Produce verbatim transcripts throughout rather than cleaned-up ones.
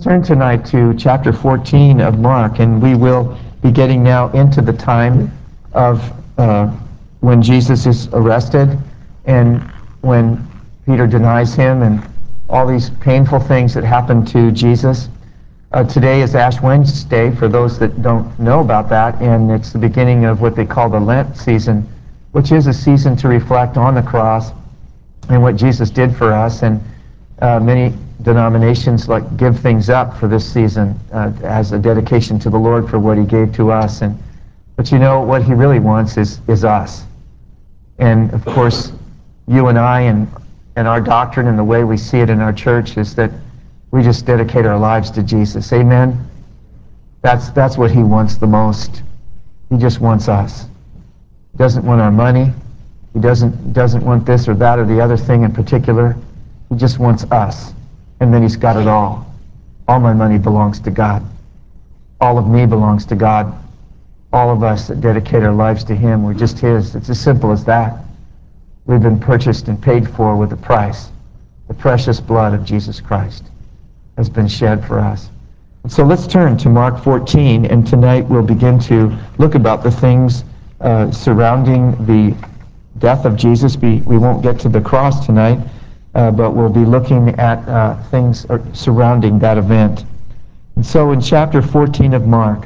turn tonight to chapter fourteen of Mark, and we will be getting now into the time of uh, when Jesus is arrested and when Peter denies him and all these painful things that happen to Jesus. Uh, today is Ash Wednesday, for those that don't know about that, and it's the beginning of what they call the Lent season, which is a season to reflect on the cross and what Jesus did for us. And uh, many denominations like give things up for this season uh, as a dedication to the Lord for what he gave to us. And but you know what he really wants is is us. And of course, you and I and and our doctrine and the way we see it in our church is that we just dedicate our lives to Jesus. Amen? That's that's what he wants the most. He just wants us. He doesn't want our money. He doesn't doesn't want this or that or the other thing in particular. He just wants us. And then he's got it all. All my money belongs to God. All of me belongs to God. All of us that dedicate our lives to him, we're just his. It's as simple as that. We've been purchased and paid for with a price. The precious blood of Jesus Christ has been shed for us. So let's turn to Mark fourteen, and tonight we'll begin to look about the things uh, surrounding the death of Jesus. We, we won't get to the cross tonight, uh, but we'll be looking at uh, things surrounding that event. And so in chapter fourteen of Mark,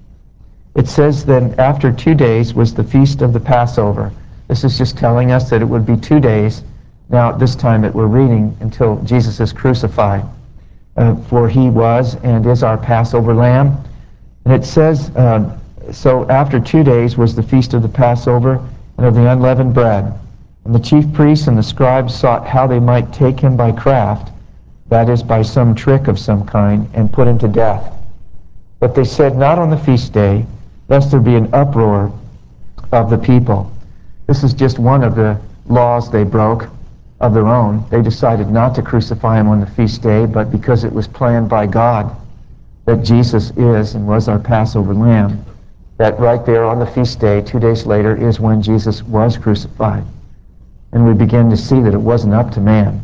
it says that after two days was the feast of the Passover. This is just telling us that it would be two days. Now, at this time that we're reading, until Jesus is crucified. Uh, for he was and is our Passover lamb. And it says, uh, so after two days was the feast of the Passover and of the unleavened bread. And the chief priests and the scribes sought how they might take him by craft, that is, by some trick of some kind, and put him to death. But they said, not on the feast day, lest there be an uproar of the people. This is just one of the laws they broke of their own. They decided not to crucify him on the feast day, but because it was planned by God that Jesus is and was our Passover lamb, that right there on the feast day, two days later, is when Jesus was crucified. And we begin to see that it wasn't up to man,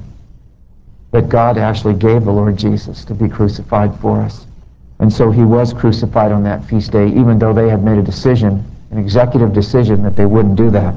that God actually gave the Lord Jesus to be crucified for us. And so he was crucified on that feast day, even though they had made a decision, an executive decision, that they wouldn't do that.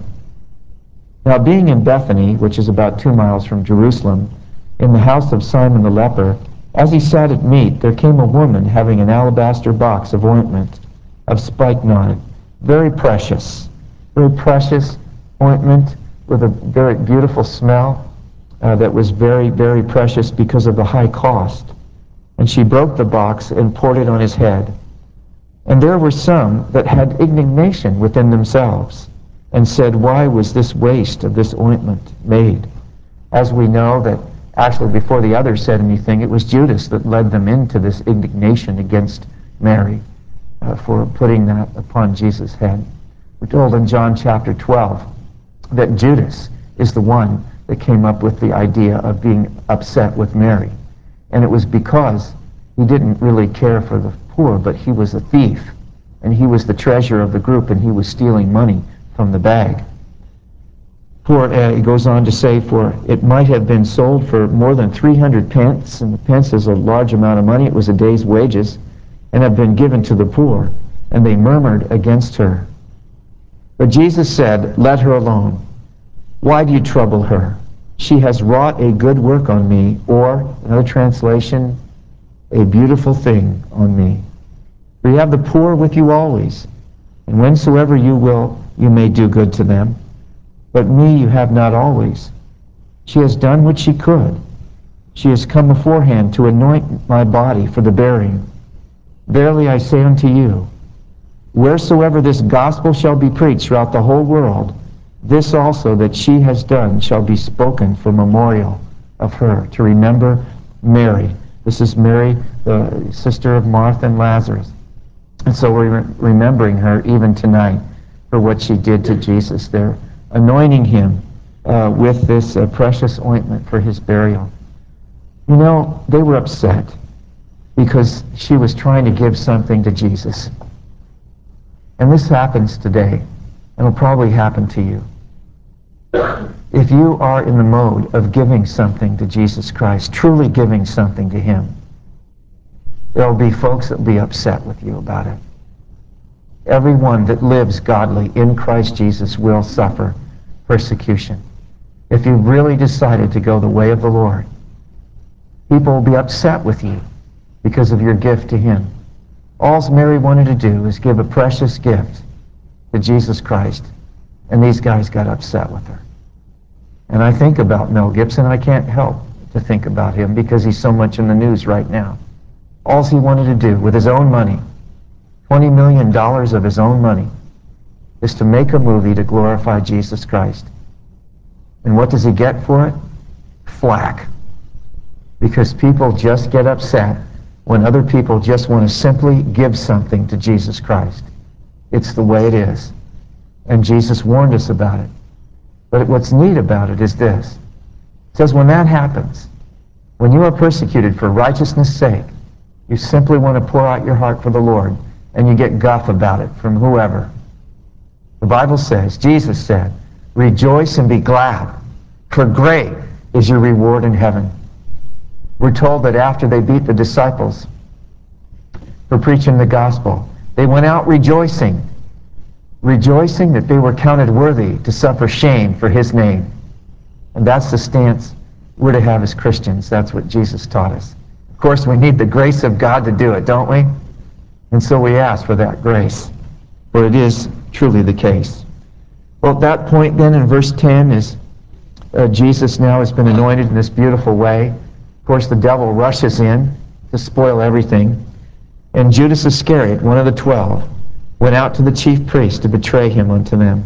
Now, being in Bethany, which is about two miles from Jerusalem, in the house of Simon the leper, as he sat at meat, there came a woman having an alabaster box of ointment of spikenard, very precious, very precious ointment with a very beautiful smell uh, that was very, very precious because of the high cost. And she broke the box and poured it on his head. And there were some that had indignation within themselves, and said, why was this waste of this ointment made? As we know that actually before the others said anything, it was Judas that led them into this indignation against Mary uh, for putting that upon Jesus' head. We're told in John chapter twelve that Judas is the one that came up with the idea of being upset with Mary. And it was because he didn't really care for the poor, but he was a thief, and he was the treasurer of the group, and he was stealing money from the bag. For uh, it goes on to say, for it might have been sold for more than three hundred pence, and the pence is a large amount of money. It was a day's wages, and have been given to the poor. And they murmured against her. But Jesus said, let her alone. Why do you trouble her? She has wrought a good work on me, or, another translation, a beautiful thing on me. For you have the poor with you always, and whensoever you will, you may do good to them. But me you have not always. She has done what she could. She has come beforehand to anoint my body for the burying. Verily I say unto you, wheresoever this gospel shall be preached throughout the whole world, this also that she has done shall be spoken for memorial of her, to remember Mary. This is Mary, the sister of Martha and Lazarus. And so we're remembering her even tonight for what she did to Jesus there, anointing him uh, with this uh, precious ointment for his burial. You know, they were upset because she was trying to give something to Jesus. And this happens today, and will probably happen to you. If you are in the mode of giving something to Jesus Christ, truly giving something to him, There will be folks that will be upset with you about it. Everyone that lives godly in Christ Jesus will suffer persecution. If you've really decided to go the way of the Lord, people will be upset with you because of your gift to Him. All Mary wanted to do is give a precious gift to Jesus Christ, and these guys got upset with her. And I think about Mel Gibson. I can't help to think about him because he's so much in the news right now. All he wanted to do with his own money, twenty million dollars of his own money, is to make a movie to glorify Jesus Christ. And what does he get for it? Flack. Because people just get upset when other people just want to simply give something to Jesus Christ. It's the way it is. And Jesus warned us about it. But what's neat about it is this. It says when that happens, when you are persecuted for righteousness' sake, you simply want to pour out your heart for the Lord, and you get guff about it from whoever. The Bible says, Jesus said, rejoice and be glad, for great is your reward in heaven. We're told that after they beat the disciples for preaching the gospel, they went out rejoicing, rejoicing that they were counted worthy to suffer shame for His name. And that's the stance we're to have as Christians. That's what Jesus taught us. Of course, we need the grace of God to do it, don't we? And so we ask for that grace, for it is truly the case. Well, at that point then in verse ten is uh, Jesus now has been anointed in this beautiful way. Of course, the devil rushes in to spoil everything. And Judas Iscariot, one of the twelve, went out to the chief priests to betray him unto them.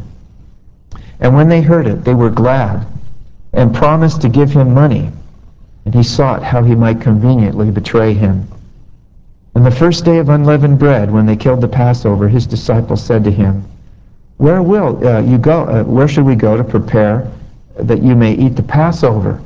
And when they heard it, they were glad, and promised to give him money. And he sought how he might conveniently betray him. And the first day of unleavened bread, when they killed the Passover, his disciples said to him, Where will uh, you go? Uh, where should we go to prepare that you may eat the Passover?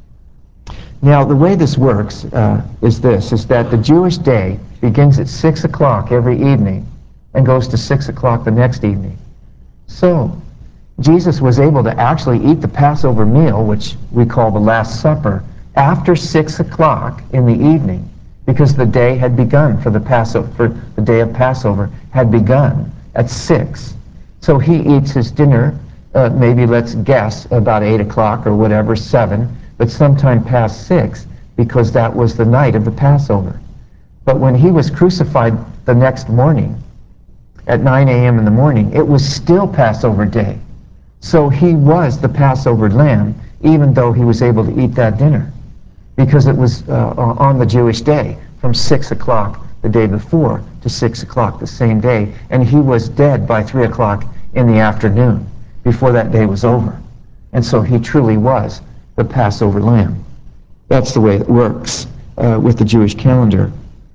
Now, the way this works uh, is this, is that the Jewish day begins at six o'clock every evening and goes to six o'clock the next evening. So, Jesus was able to actually eat the Passover meal, which we call the Last Supper, after six o'clock in the evening, because the day had begun for the Passover, for the day of Passover had begun at six. So he eats his dinner, uh, maybe let's guess about eight o'clock or whatever, seven, but sometime past six, because that was the night of the Passover. But when he was crucified the next morning, at nine a.m. in the morning, it was still Passover day. So he was the Passover lamb, even though he was able to eat that dinner, because it was uh, on the Jewish day from six o'clock the day before to six o'clock the same day, and he was dead by three o'clock in the afternoon before that day was over. And so he truly was the Passover lamb. That's the way it works uh, with the Jewish calendar.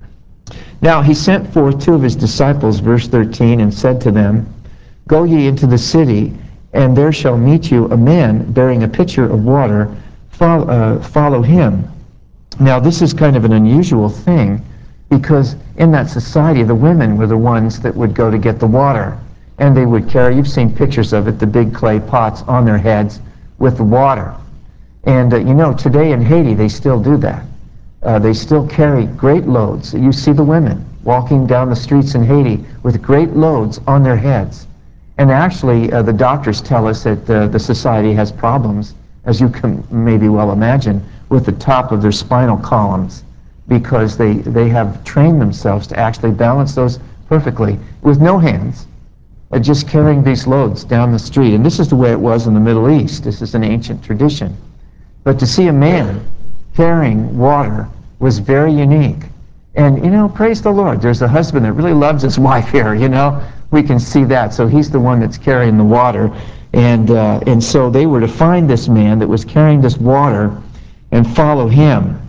Now he sent forth two of his disciples, verse thirteen, and said to them, Go ye into the city, and there shall meet you a man bearing a pitcher of water. Follow, uh, follow him. Now this is kind of an unusual thing, because in that society the women were the ones that would go to get the water, and they would carry, you've seen pictures of it, the big clay pots on their heads with the water. And uh, you know, today in Haiti they still do that. Uh, they still carry great loads. You see the women walking down the streets in Haiti with great loads on their heads. And actually, uh, the doctors tell us that uh, the society has problems, as you can maybe well imagine, with the top of their spinal columns, because they, they have trained themselves to actually balance those perfectly with no hands, uh, just carrying these loads down the street. And this is the way it was in the Middle East. This is an ancient tradition. But to see a man carrying water was very unique. And, you know, praise the Lord, there's a husband that really loves his wife here, you know. We can see that. So he's the one that's carrying the water. And, uh, and so they were to find this man that was carrying this water and follow him.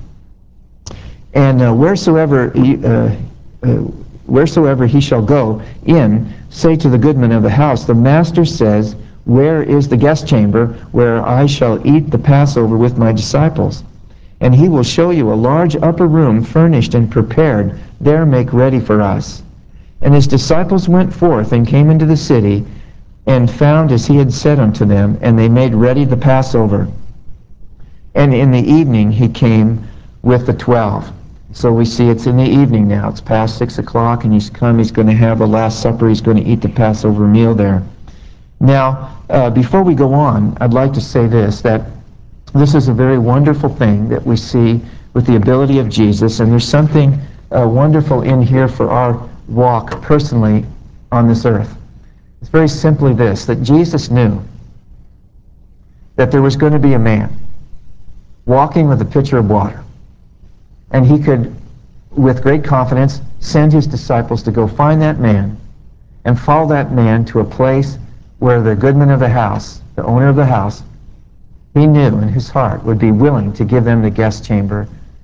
And uh, wheresoever, he, uh, uh, wheresoever he shall go in, say to the goodman of the house, the master says, Where is the guest chamber where I shall eat the Passover with my disciples? And he will show you a large upper room furnished and prepared. There make ready for us. And his disciples went forth and came into the city, and found as he had said unto them, and they made ready the Passover. And in the evening he came with the twelve. So we see it's in the evening now. It's past six o'clock, and he's come. He's going to have the Last Supper. He's going to eat the Passover meal there. Now, uh, before we go on, I'd like to say this, that this is a very wonderful thing that we see with the ability of Jesus, and there's something uh, wonderful in here for our walk personally on this earth. It's very simply this, that Jesus knew that there was going to be a man walking with a pitcher of water, and he could, with great confidence, send his disciples to go find that man and follow that man to a place where the goodman of the house, the owner of the house, he knew in his heart would be willing to give them the guest chamber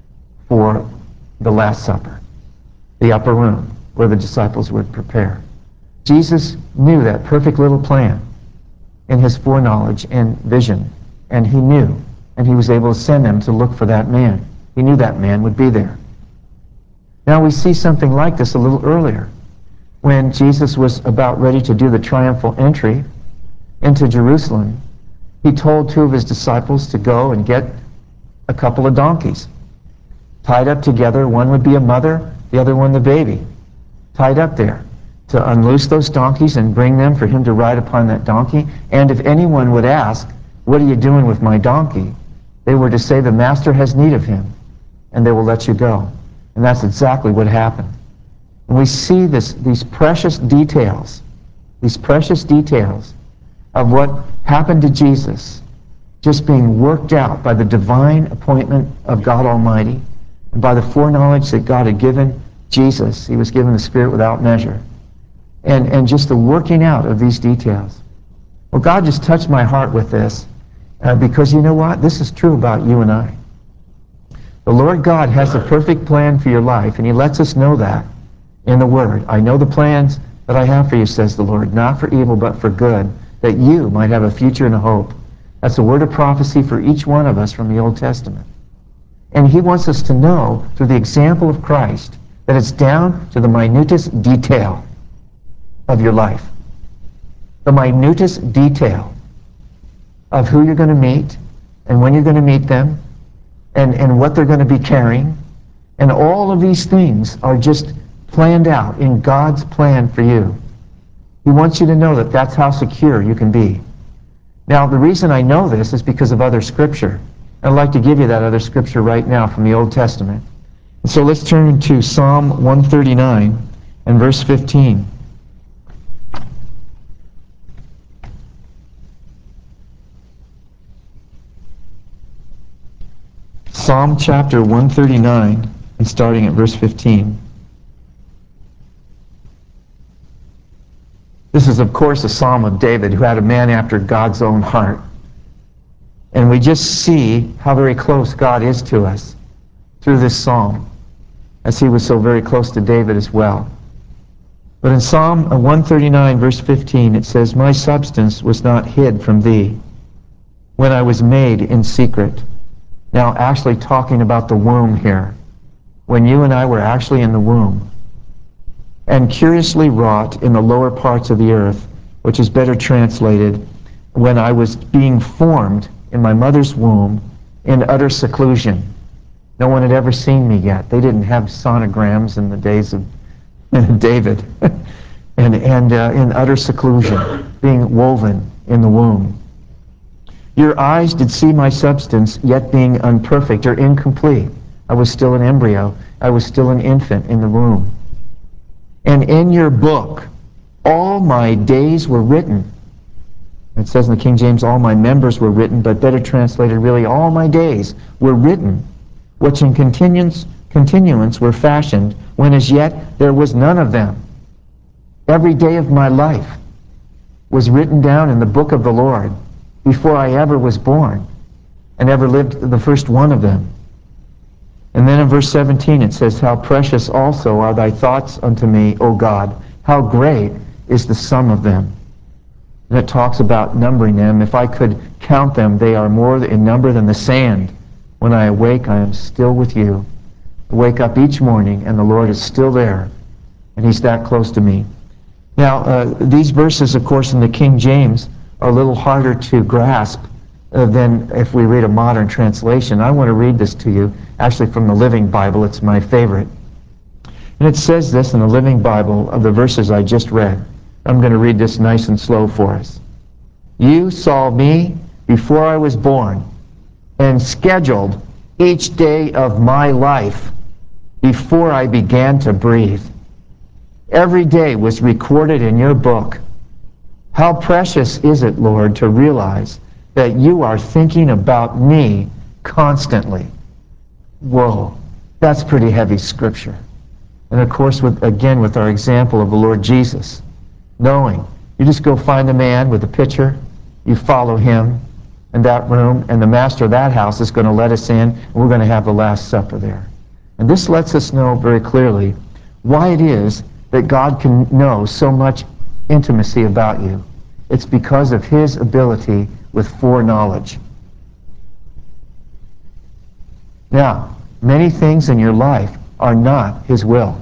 for the Last Supper, the upper room where the disciples would prepare. Jesus knew that perfect little plan in his foreknowledge and vision, and he knew, and he was able to send them to look for that man. He knew that man would be there. Now we see something like this a little earlier, when Jesus was about ready to do the triumphal entry into Jerusalem. He told two of his disciples to go and get a couple of donkeys, tied up together. One would be a mother, the other one the baby, tied up there, to unloose those donkeys and bring them for him to ride upon that donkey. And if anyone would ask, "What are you doing with my donkey?" they were to say, "The master has need of him," and they will let you go. And that's exactly what happened. And we see this, these precious details, these precious details of what happened to Jesus just being worked out by the divine appointment of God Almighty and by the foreknowledge that God had given Jesus. He was given the Spirit without measure. And, and just the working out of these details. Well, God just touched my heart with this uh, because you know what? This is true about you and I. The Lord God has a perfect plan for your life, and he lets us know that in the Word. I know the plans that I have for you, says the Lord, not for evil but for good, that you might have a future and a hope. That's a word of prophecy for each one of us from the Old Testament. And he wants us to know through the example of Christ that it's down to the minutest detail of your life. The minutest detail of who you're going to meet and when you're going to meet them and, and what they're going to be carrying. And all of these things are just planned out in God's plan for you. He wants you to know that that's how secure you can be. Now, the reason I know this is because of other Scripture. I'd like to give you that other Scripture right now from the Old Testament. And so let's turn to Psalm one thirty-nine and verse fifteen. Psalm chapter one thirty-nine and starting at verse fifteen. This is, of course, a psalm of David, who had a man after God's own heart. And we just see how very close God is to us through this psalm, as he was so very close to David as well. But in Psalm one thirty-nine, verse fifteen, it says, "My substance was not hid from thee when I was made in secret." Now, actually talking about the womb here, when you and I were actually in the womb, and curiously wrought in the lower parts of the earth, which is better translated, when I was being formed in my mother's womb in utter seclusion. No one had ever seen me yet. They didn't have sonograms in the days of David. and and uh, in utter seclusion, being woven in the womb. Your eyes did see my substance, yet being unperfect or incomplete. I was still an embryo. I was still an infant in the womb. And in your book, all my days were written. It says in the King James, all my members were written, but better translated, really, all my days were written, which in continuance, continuance were fashioned, when as yet there was none of them. Every day of my life was written down in the book of the Lord before I ever was born and ever lived the first one of them. And then in verse seventeen it says, how precious also are thy thoughts unto me, O God. How great is the sum of them. And it talks about numbering them. If I could count them, they are more in number than the sand. When I awake, I am still with you. I wake up each morning, and the Lord is still there, and he's that close to me. Now, uh, these verses, of course, in the King James are a little harder to grasp uh, than if we read a modern translation. I want to read this to you, actually from the Living Bible. It's my favorite. And it says this in the Living Bible of the verses I just read. I'm going to read this nice and slow for us. You saw me before I was born and scheduled each day of my life before I began to breathe. Every day was recorded in your book. How precious is it, Lord, to realize that you are thinking about me constantly. Whoa, that's pretty heavy scripture. And of course, with, again, with our example of the Lord Jesus, knowing you just go find a man with a pitcher, you follow him in that room, and the master of that house is going to let us in, and we're going to have the Last Supper there. And this lets us know very clearly why it is that God can know so much intimacy about you. It's because of his ability with foreknowledge. Now, many things in your life are not his will.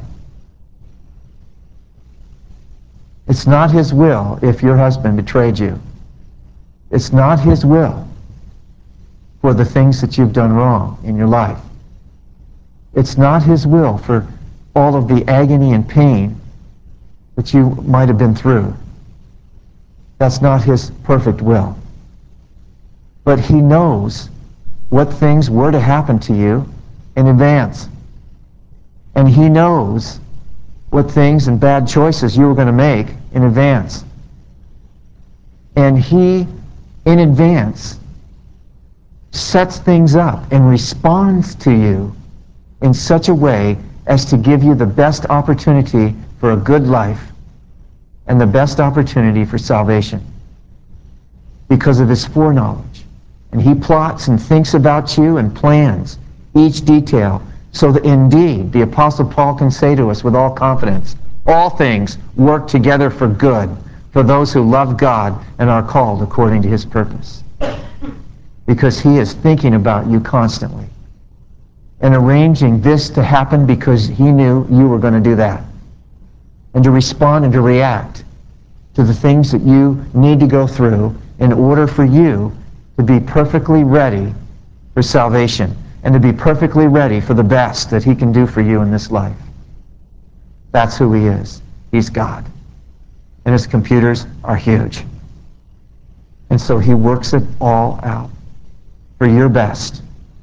It's not his will if your husband betrayed you. It's not his will for the things that you've done wrong in your life. It's not his will for all of the agony and pain that you might have been through. That's not his perfect will. But he knows what things were to happen to you in advance. And he knows what things and bad choices you were going to make in advance. And he, in advance, sets things up and responds to you in such a way as to give you the best opportunity for a good life and the best opportunity for salvation because of his foreknowledge. And he plots and thinks about you and plans each detail so that indeed the Apostle Paul can say to us with all confidence, all things work together for good for those who love God and are called according to his purpose. Because he is thinking about you constantly and arranging this to happen because he knew you were going to do that, and to respond and to react to the things that you need to go through in order for you to be perfectly ready for salvation and to be perfectly ready for the best that he can do for you in this life. That's who he is. He's God. And his computers are huge. And so he works it all out for your best.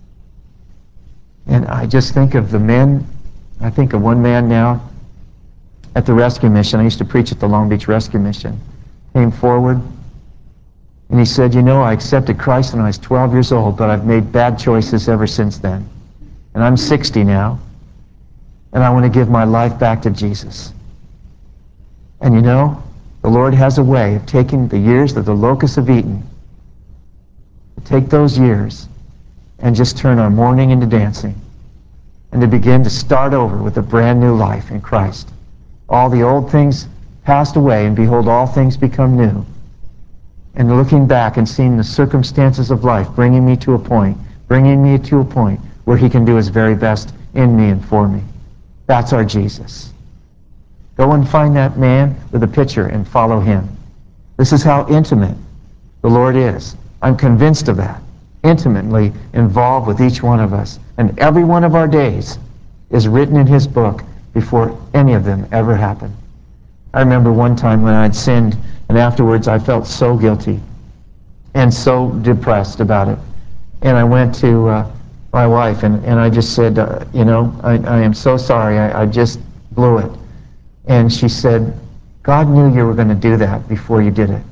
And I just think of the men, I think of one man now at the rescue mission. I used to preach at the Long Beach Rescue Mission. Came forward and he said, you know, I accepted Christ when I was twelve years old, but I've made bad choices ever since then. And I'm sixty now, and I want to give my life back to Jesus. And you know, the Lord has a way of taking the years that the locusts have eaten, to take those years and just turn our mourning into dancing, and to begin to start over with a brand new life in Christ. All the old things passed away, and behold, all things become new. And looking back and seeing the circumstances of life bringing me to a point, bringing me to a point where he can do his very best in me and for me. That's our Jesus. Go and find that man with a pitcher and follow him. This is how intimate the Lord is. I'm convinced of that. Intimately involved with each one of us. And every one of our days is written in his book before any of them ever happened. I remember one time when I'd sinned, and afterwards I felt so guilty and so depressed about it. And I went to uh, my wife and, and I just said, uh, you know, I, I am so sorry, I, I just blew it. And she said, God knew you were going to do that before you did it.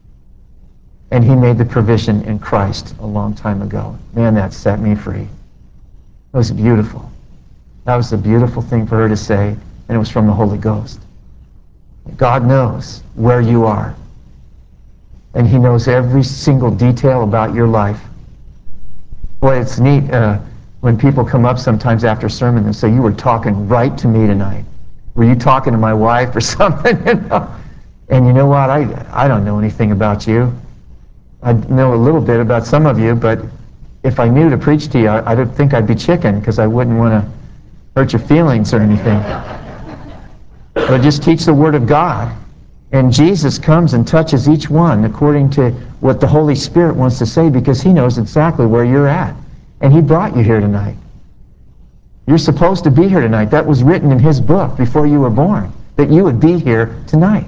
And he made the provision in Christ a long time ago. Man, that set me free. It was beautiful. That was a beautiful thing for her to say, and it was from the Holy Ghost. God knows where you are. And he knows every single detail about your life. Boy, it's neat uh, when people come up sometimes after sermon and say, you were talking right to me tonight. Were you talking to my wife or something? You know? And you know what? I, I don't know anything about you. I know a little bit about some of you, but if I knew to preach to you, I, I don't think I'd be chicken, because I wouldn't want to hurt your feelings or anything. But just teach the Word of God And Jesus comes and touches each one according to what the Holy Spirit wants to say, because he knows exactly where you're at. And he brought you here tonight. You're supposed to be here tonight. That was written in his book before you were born, that you would be here tonight.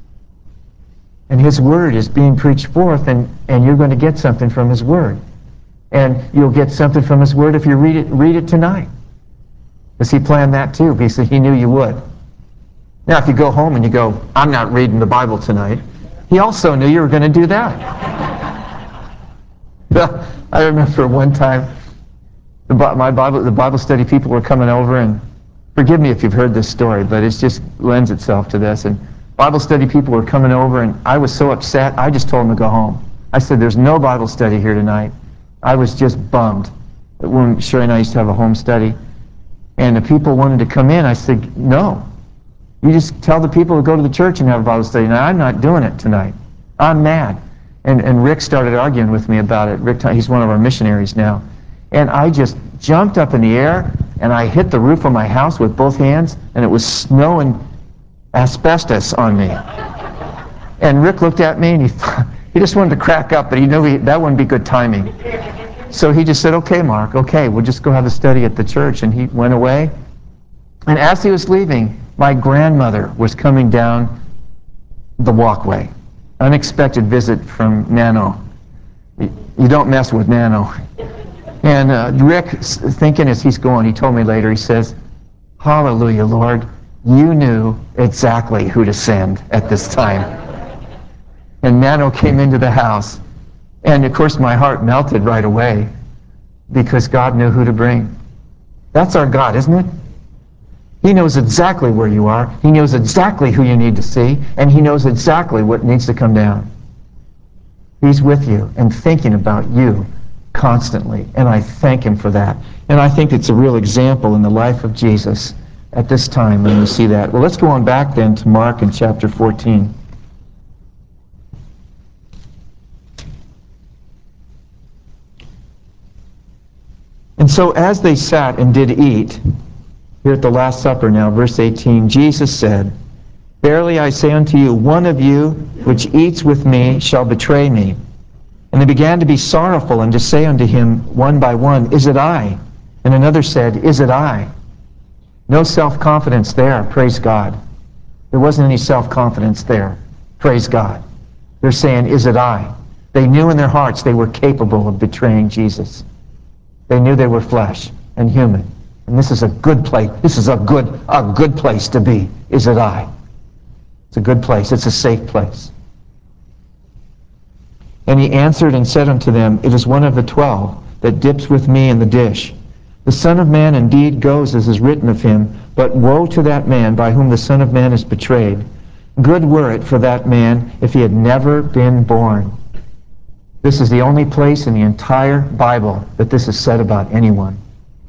And his word is being preached forth, and, and you're going to get something from his word. And you'll get something from his word if you read it, read it tonight. Because he planned that too, because he knew you would. Now, if you go home and you go, I'm not reading the Bible tonight, he also knew you were going to do that. Well, I remember one time, the, my Bible, the Bible study people were coming over, and forgive me if you've heard this story, but it just lends itself to this. And Bible study people were coming over, and I was so upset, I just told them to go home. I said, there's no Bible study here tonight. I was just bummed. When Sherry and I used to have a home study, and the people wanted to come in, I said, no. You just tell the people to go to the church and have a Bible study. Now, I'm not doing it tonight. I'm mad. And, and Rick started arguing with me about it. Rick, he's one of our missionaries now. And I just jumped up in the air, and I hit the roof of my house with both hands, and it was snowing asbestos on me. And Rick looked at me, and he thought, he just wanted to crack up, but he knew he, that wouldn't be good timing. So he just said, okay, Mark, okay, we'll just go have a study at the church. And he went away. And as he was leaving, my grandmother was coming down the walkway. Unexpected visit from Nano. You don't mess with Nano. And uh, Rick, thinking as he's going, he told me later, he says, hallelujah, Lord, you knew exactly who to send at this time. And Nano came into the house. And of course my heart melted right away, because God knew who to bring. That's our God, isn't it? He knows exactly where you are. He knows exactly who you need to see. And he knows exactly what needs to come down. He's with you and thinking about you constantly. And I thank him for that. And I think it's a real example in the life of Jesus at this time when we see that. Well, let's go on back then to Mark in chapter fourteen. And so as they sat and did eat, here at the Last Supper now, verse eighteen, Jesus said, verily I say unto you, one of you which eats with me shall betray me. And they began to be sorrowful, and to say unto him one by one, is it I? And another said, is it I? No self-confidence there, praise God. There wasn't any self-confidence there, praise God. They're saying, is it I? They knew in their hearts they were capable of betraying Jesus. They knew they were flesh and human. And this is a good place. This is a good, a good place to be. Is it I? It's a good place. It's a safe place. And he answered and said unto them, it is one of the twelve that dips with me in the dish. The Son of Man indeed goes as is written of him, but woe to that man by whom the Son of Man is betrayed. Good were it for that man if he had never been born. This is the only place in the entire Bible that this is said about anyone.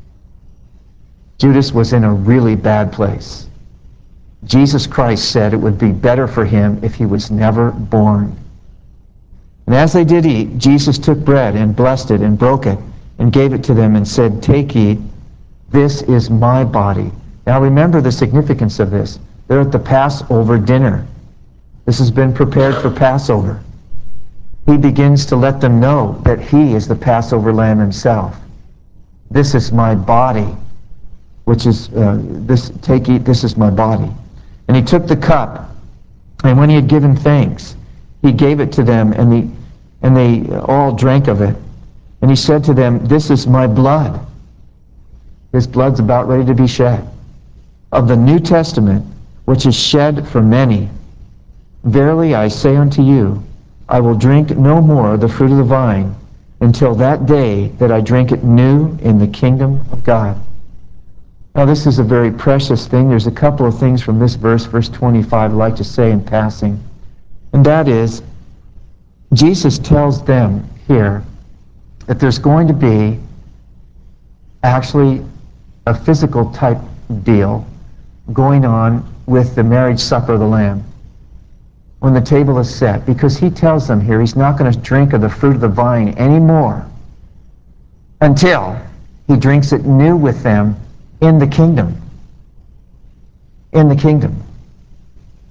Judas was in a really bad place. Jesus Christ said it would be better for him if he was never born. And as they did eat, Jesus took bread and blessed it and broke it and gave it to them and said, take, eat, this is my body. Now remember the significance of this. They're at the Passover dinner. This has been prepared for Passover. He begins to let them know that he is the Passover lamb himself. This is my body, which is, uh, this, take, eat, this is my body. And he took the cup, and when he had given thanks, he gave it to them, and, the, and they all drank of it. And he said to them, this is my blood. His blood's about ready to be shed. Of the New Testament, which is shed for many. Verily I say unto you, I will drink no more of the fruit of the vine until that day that I drink it new in the kingdom of God. Now this is a very precious thing. There's a couple of things from this verse, verse twenty-five, I'd like to say in passing. And that is, Jesus tells them here that there's going to be actually a physical type deal going on with the marriage supper of the Lamb when the table is set, because he tells them here he's not going to drink of the fruit of the vine anymore until he drinks it new with them in the kingdom. In the kingdom.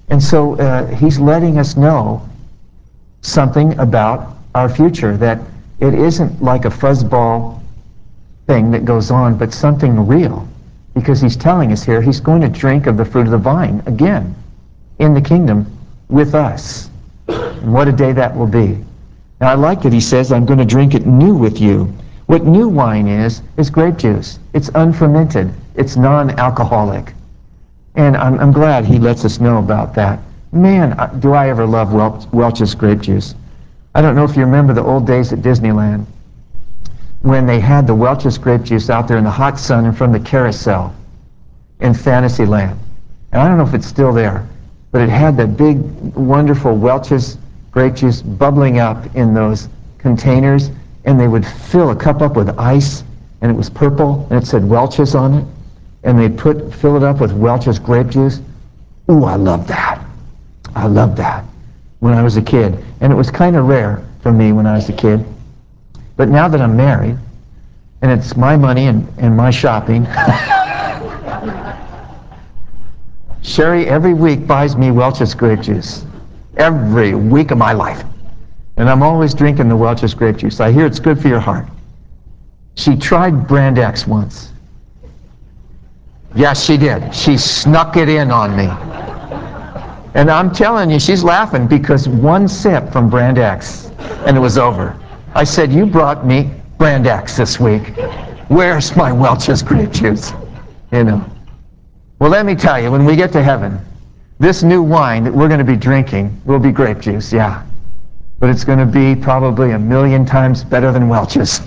And so uh, he's letting us know something about our future, that it isn't like a fuzzball thing that goes on, but something real. Because he's telling us here, he's going to drink of the fruit of the vine again in the kingdom with us. And what a day that will be. Now I like that he says, I'm going to drink it new with you. What new wine is, is grape juice. It's unfermented. It's non-alcoholic. And I'm, I'm glad he lets us know about that. Man, do I ever love Wel- Welch's grape juice. I don't know if you remember the old days at Disneyland when they had the Welch's grape juice out there in the hot sun in front of the carousel in Fantasyland. And I don't know if it's still there, but it had that big, wonderful Welch's grape juice bubbling up in those containers, and they would fill a cup up with ice, and it was purple, and it said Welch's on it, and they'd put, fill it up with Welch's grape juice. Ooh, I love that. I loved that when I was a kid. And it was kind of rare for me when I was a kid. But now that I'm married, and it's my money and, and my shopping, Sherry every week buys me Welch's grape juice. Every week of my life. And I'm always drinking the Welch's grape juice. I hear it's good for your heart. She tried Brand X once. Yes, she did. She snuck it in on me. And I'm telling you, she's laughing because one sip from Brand X, and it was over. I said, you brought me Brand X this week. Where's my Welch's grape juice? You know. Well, let me tell you, when we get to heaven, this new wine that we're going to be drinking will be grape juice, yeah. But it's going to be probably a million times better than Welch's.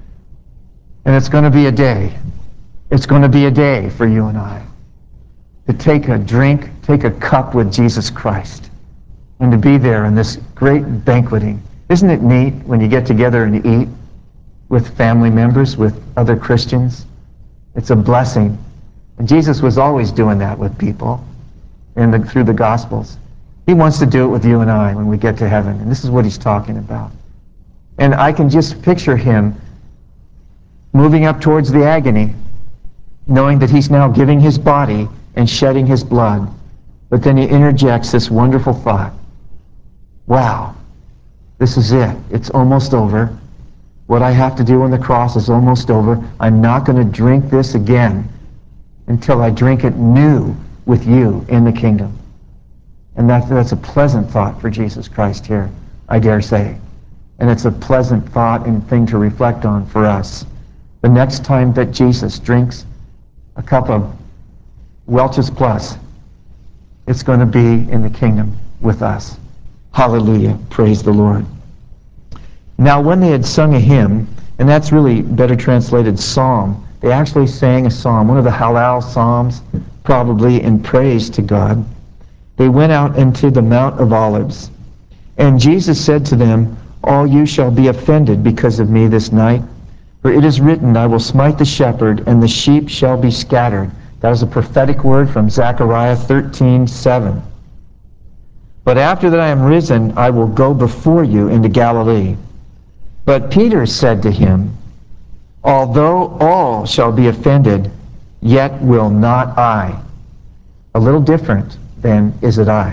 And it's going to be a day. It's going to be a day for you and I to take a drink, take a cup with Jesus Christ, and to be there in this great banqueting. Isn't it neat when you get together and eat with family members, with other Christians? It's a blessing. And Jesus was always doing that with people in the, through the Gospels. He wants to do it with you and I when we get to heaven. And this is what he's talking about. And I can just picture him moving up towards the agony, knowing that he's now giving his body and shedding his blood. But then he interjects this wonderful thought. Wow, this is it. It's almost over. What I have to do on the cross is almost over. I'm not going to drink this again until I drink it new with you in the kingdom. And that, that's a pleasant thought for Jesus Christ here, I dare say. And it's a pleasant thought and thing to reflect on for us. The next time that Jesus drinks a cup of Welch's Plus, it's going to be in the kingdom with us. Hallelujah. Praise the Lord. Now, when they had sung a hymn, and that's really better translated psalm, they actually sang a psalm, one of the Hallel psalms, probably in praise to God. They went out into the Mount of Olives. And Jesus said to them, all you shall be offended because of me this night. For it is written, I will smite the shepherd, and the sheep shall be scattered. That is a prophetic word from Zechariah thirteen seven. But after that I am risen, I will go before you into Galilee. But Peter said to him, although all shall be offended, yet will not I. A little different than is it I.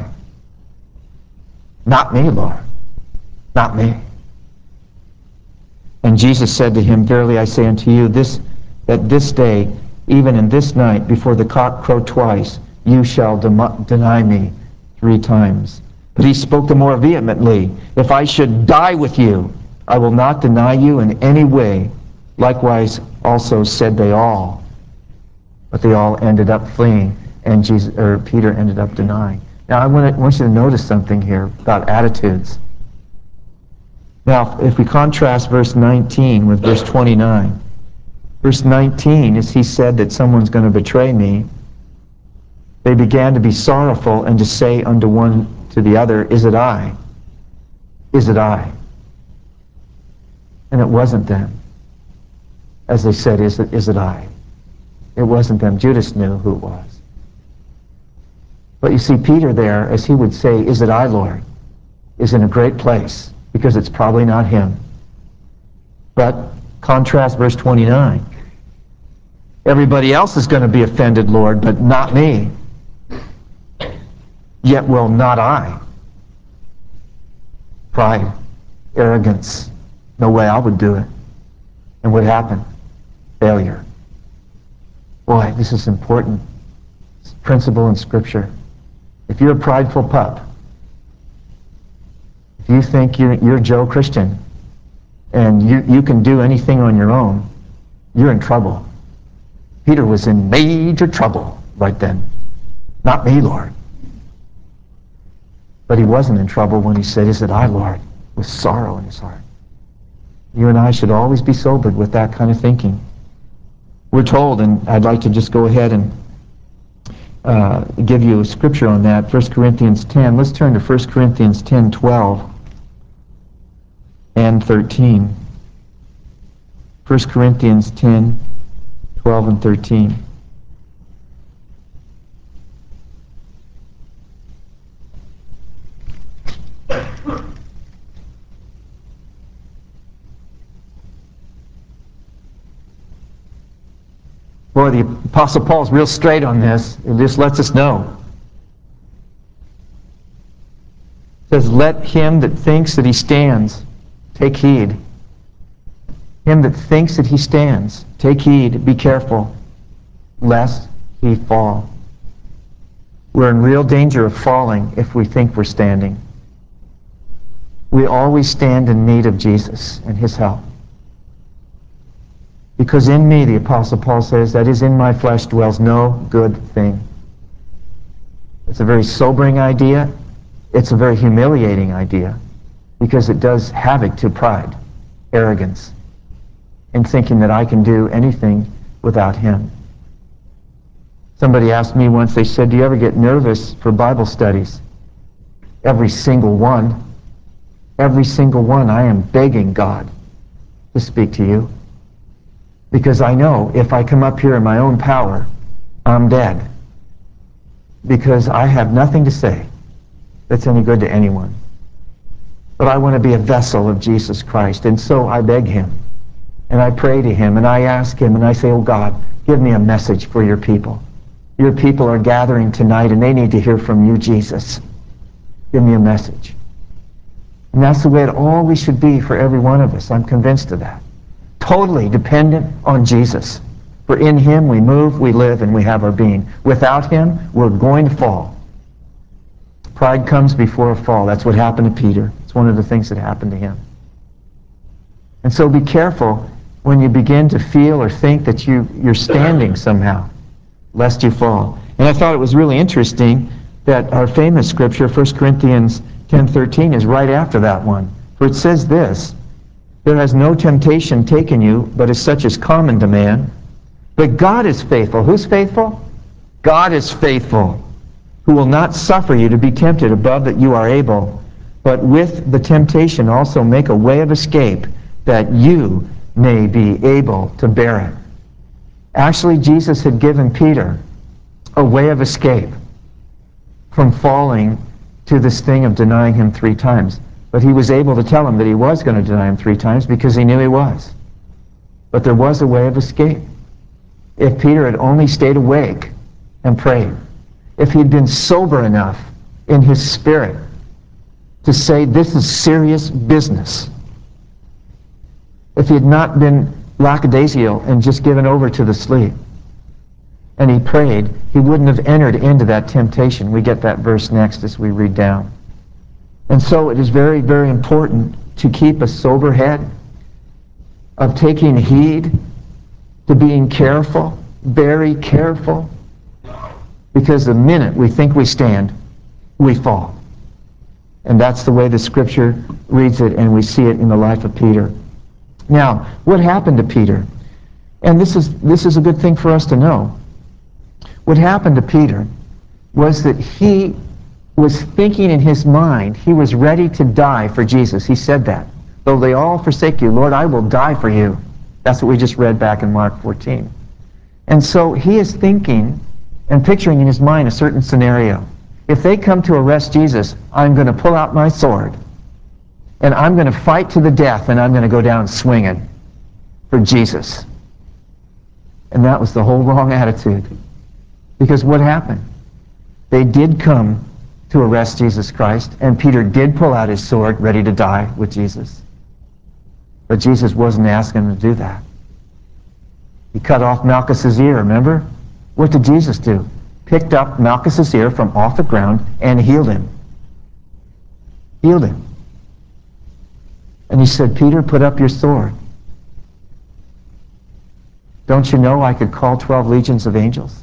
Not me, Lord. Not me. And Jesus said to him, verily I say unto you, this that this day, even in this night, before the cock crow twice, you shall dem- deny me three times. But he spoke the more vehemently, if I should die with you, I will not deny you in any way. Likewise also said they all. But they all ended up fleeing, and Jesus, or Peter ended up denying. Now I want, to, I want you to notice something here about attitudes. Now, if we contrast verse nineteen with verse twenty-nine, verse nineteen is he said that someone's going to betray me. They began to be sorrowful and to say unto one to the other, is it I? Is it I? And it wasn't them. As they said, is it, is it I? It wasn't them. Judas knew who it was. But you see, Peter there, as he would say, is it I, Lord, is in a great place, because it's probably not him. But contrast verse twenty-nine. Everybody else is going to be offended, Lord, but not me. Yet will not I. Pride, arrogance, no way I would do it. And what happened? Failure. Boy, this is important. It's a principle in Scripture. If you're a prideful pup, if you think you're, you're Joe Christian, and you, you can do anything on your own, you're in trouble. Peter was in major trouble right then. Not me, Lord. But he wasn't in trouble when he said, "Is it I, Lord?" with sorrow in his heart. You and I should always be sobered with that kind of thinking. We're told, and I'd like to just go ahead and uh, give you a scripture on that, First Corinthians ten. Let's turn to First Corinthians ten, twelve and thirteen. First Corinthians ten, twelve and thirteen. Boy, the Apostle Paul's real straight on this. It just lets us know. It says, "Let him that thinks that he stands take heed." Him that thinks that he stands, take heed, be careful, lest he fall. We're in real danger of falling if we think we're standing. We always stand in need of Jesus and his help. Because in me, the Apostle Paul says, that is, in my flesh dwells no good thing. It's a very sobering idea. It's a very humiliating idea, because it does havoc to pride, arrogance, and thinking that I can do anything without him. Somebody asked me once, they said, "Do you ever get nervous for Bible studies?" Every single one. Every single one. I am begging God to speak to you. Because I know if I come up here in my own power, I'm dead. Because I have nothing to say that's any good to anyone. But I want to be a vessel of Jesus Christ. And so I beg him. And I pray to him. And I ask him. And I say, "Oh God, give me a message for your people. Your people are gathering tonight and they need to hear from you, Jesus. Give me a message." And that's the way it always should be for every one of us. I'm convinced of that. Totally dependent on Jesus. For in him we move, we live, and we have our being. Without him, we're going to fall. Pride comes before a fall. That's what happened to Peter. It's one of the things that happened to him. And so be careful when you begin to feel or think that you, you're standing somehow, lest you fall. And I thought it was really interesting that our famous scripture, First Corinthians ten thirteen, is right after that one. For it says this, "There has no temptation taken you, but as such is common to man. But God is faithful." Who's faithful? God is faithful, "who will not suffer you to be tempted above that you are able, but with the temptation also make a way of escape, that you may be able to bear it." Actually, Jesus had given Peter a way of escape from falling to this thing of denying him three times. But he was able to tell him that he was going to deny him three times because he knew he was. But there was a way of escape. If Peter had only stayed awake and prayed, if he'd been sober enough in his spirit to say, "This is serious business," if he had not been lackadaisical and just given over to the sleep, and he prayed, he wouldn't have entered into that temptation. We get that verse next as we read down. And so it is very, very important to keep a sober head, of taking heed, to being careful, very careful, because the minute we think we stand, we fall. And that's the way the scripture reads it, and we see it in the life of Peter. Now, what happened to Peter? And this is, this is a good thing for us to know. What happened to Peter was that he was thinking in his mind, he was ready to die for Jesus. He said that. "Though they all forsake you, Lord, I will die for you." That's what we just read back in Mark fourteen. And so he is thinking and picturing in his mind a certain scenario. If they come to arrest Jesus, I'm going to pull out my sword, and I'm going to fight to the death, and I'm going to go down swinging for Jesus. And that was the whole wrong attitude. Because what happened? They did come to arrest Jesus Christ, and Peter did pull out his sword ready to die with Jesus. But Jesus wasn't asking him to do that. He cut off Malchus's ear, remember? What did Jesus do? Picked up Malchus's ear from off the ground and healed him. Healed him. And he said, Peter, put up your sword. Don't you know I could call twelve legions of angels?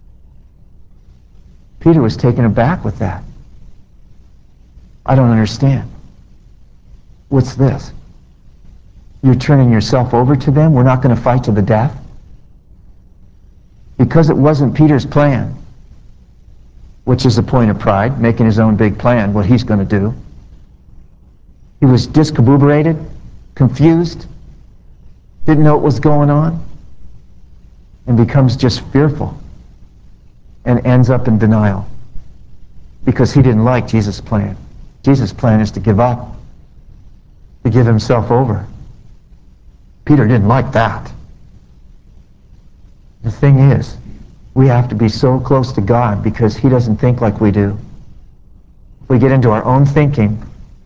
Peter was taken aback with that. I don't understand. What's this? You're turning yourself over to them? We're not going to fight to the death? Because it wasn't Peter's plan, which is a point of pride, making his own big plan, what he's going to do. He was discombobulated, confused, didn't know what was going on, and becomes just fearful and ends up in denial because he didn't like Jesus' plan. Jesus' plan is to give up, to give himself over. Peter didn't like that. The thing is, we have to be so close to God because he doesn't think like we do. If we get into our own thinking,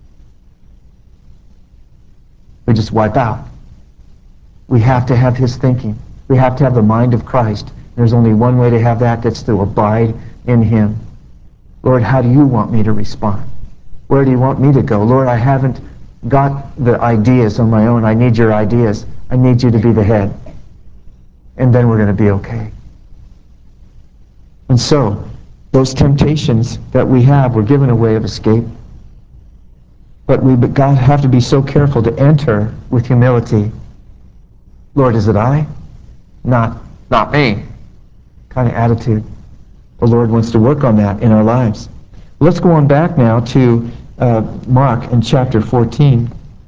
we just wipe out. We have to have his thinking. We have to have the mind of Christ. There's only one way to have that, that's to abide in him. Lord, how do you want me to respond? Where do you want me to go? Lord, I haven't got the ideas on my own. I need your ideas. I need you to be the head. And then we're going to be okay. And so, those temptations that we have, we're given a way of escape. But we God have to be so careful to enter with humility. Lord, is it I? Not, not me. Kind of attitude. The Lord wants to work on that in our lives. Let's go on back now to uh, Mark in chapter fourteen.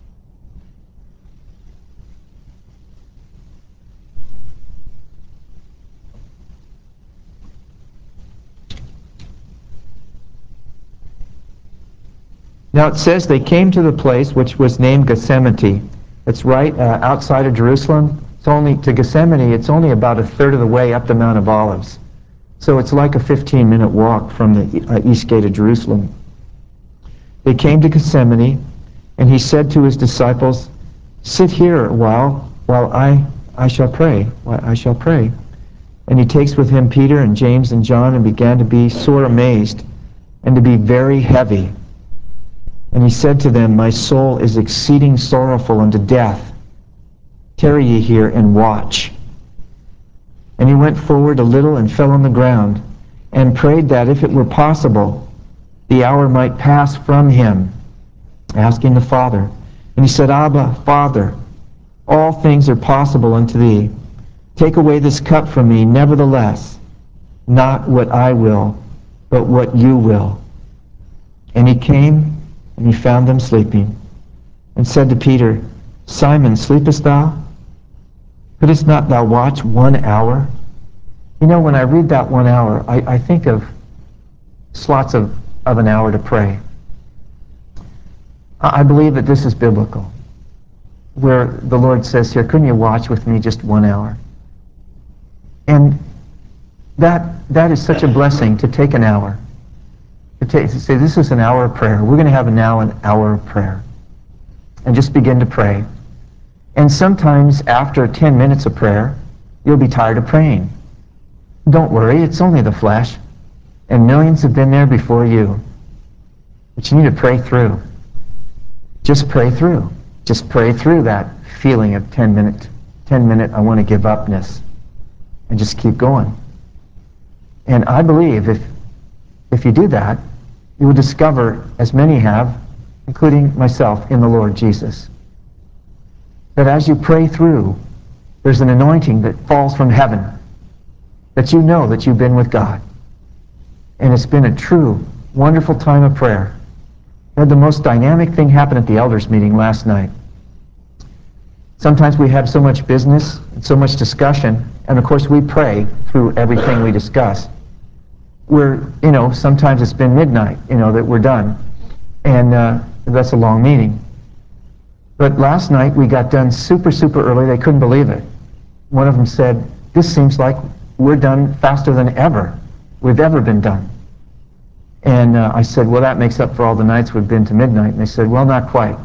Now it says they came to the place which was named Gethsemane. It's right uh, outside of Jerusalem. It's only to Gethsemane, it's only about a third of the way up the Mount of Olives. So it's like a fifteen minute walk from the uh, east gate of Jerusalem. They came to Gethsemane, and he said to his disciples, sit here a while, while I, I shall pray. While I shall pray. And he takes with him Peter and James and John and began to be sore amazed and to be very heavy. And he said to them, my soul is exceeding sorrowful unto death. Tarry ye here and watch. And he went forward a little and fell on the ground and prayed that if it were possible, the hour might pass from him, asking the Father. And he said, Abba, Father, all things are possible unto thee. Take away this cup from me, nevertheless, not what I will, but what you will. And he came, and he found them sleeping, and said to Peter, Simon, sleepest thou? Couldst not thou watch one hour? You know, when I read that one hour, I, I think of slots of, of an hour to pray. I, I believe that this is biblical, where the Lord says here, couldn't you watch with me just one hour? And that that is such a blessing to take an hour. To, take, to say, this is an hour of prayer. We're going to have now an hour of prayer. And just begin to pray. And sometimes after ten minutes of prayer, you'll be tired of praying. Don't worry, it's only the flesh. And millions have been there before you. But you need to pray through. Just pray through. Just pray through that feeling of ten minute, ten minute I want to give upness. And just keep going. And I believe if if you do that, you will discover, as many have, including myself, in the Lord Jesus, that as you pray through, there's an anointing that falls from heaven, that you know that you've been with God. And it's been a true, wonderful time of prayer. We had the most dynamic thing happen at the elders meeting last night. Sometimes we have so much business and so much discussion, and of course we pray through everything we discuss. We're, you know, sometimes it's been midnight, you know, that we're done. And uh, that's a long meeting. But last night we got done super, super early. They couldn't believe it. One of them said, this seems like we're done faster than ever we've ever been done. And uh, I said, well, that makes up for all the nights we've been to midnight. And they said, well, not quite.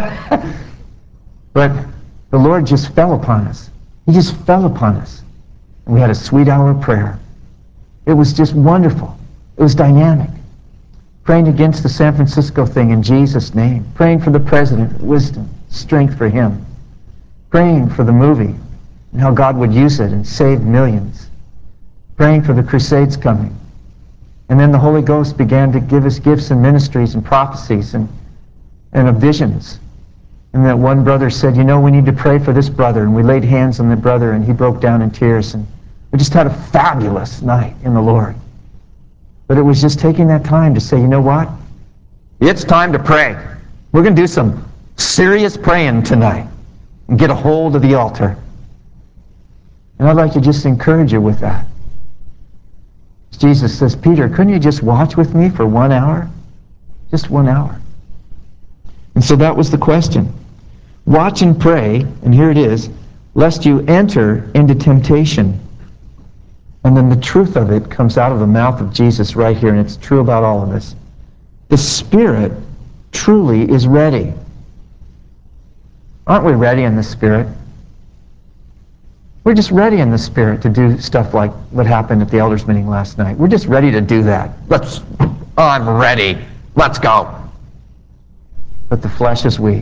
But the Lord just fell upon us. He just fell upon us. And we had a sweet hour of prayer. It was just wonderful. It was dynamic. Praying against the San Francisco thing in Jesus' name. Praying for the president, wisdom, strength for him. Praying for the movie and how God would use it and save millions. Praying for the crusades coming. And then the Holy Ghost began to give us gifts and ministries and prophecies and, and of visions. And that one brother said, you know, we need to pray for this brother. And we laid hands on the brother and he broke down in tears. And we just had a fabulous night in the Lord. But it was just taking that time to say, you know what? It's time to pray. We're going to do some serious praying tonight and get a hold of the altar. And I'd like to just encourage you with that. Jesus says, Peter, couldn't you just watch with me for one hour? Just one hour. And so that was the question. Watch and pray, and here it is, lest you enter into temptation. And then the truth of it comes out of the mouth of Jesus right here, and it's true about all of us. The Spirit truly is ready. Aren't we ready in the Spirit? We're just ready in the Spirit to do stuff like what happened at the elders meeting last night. We're just ready to do that. Let's, oh, I'm ready. Let's go. But the flesh is weak.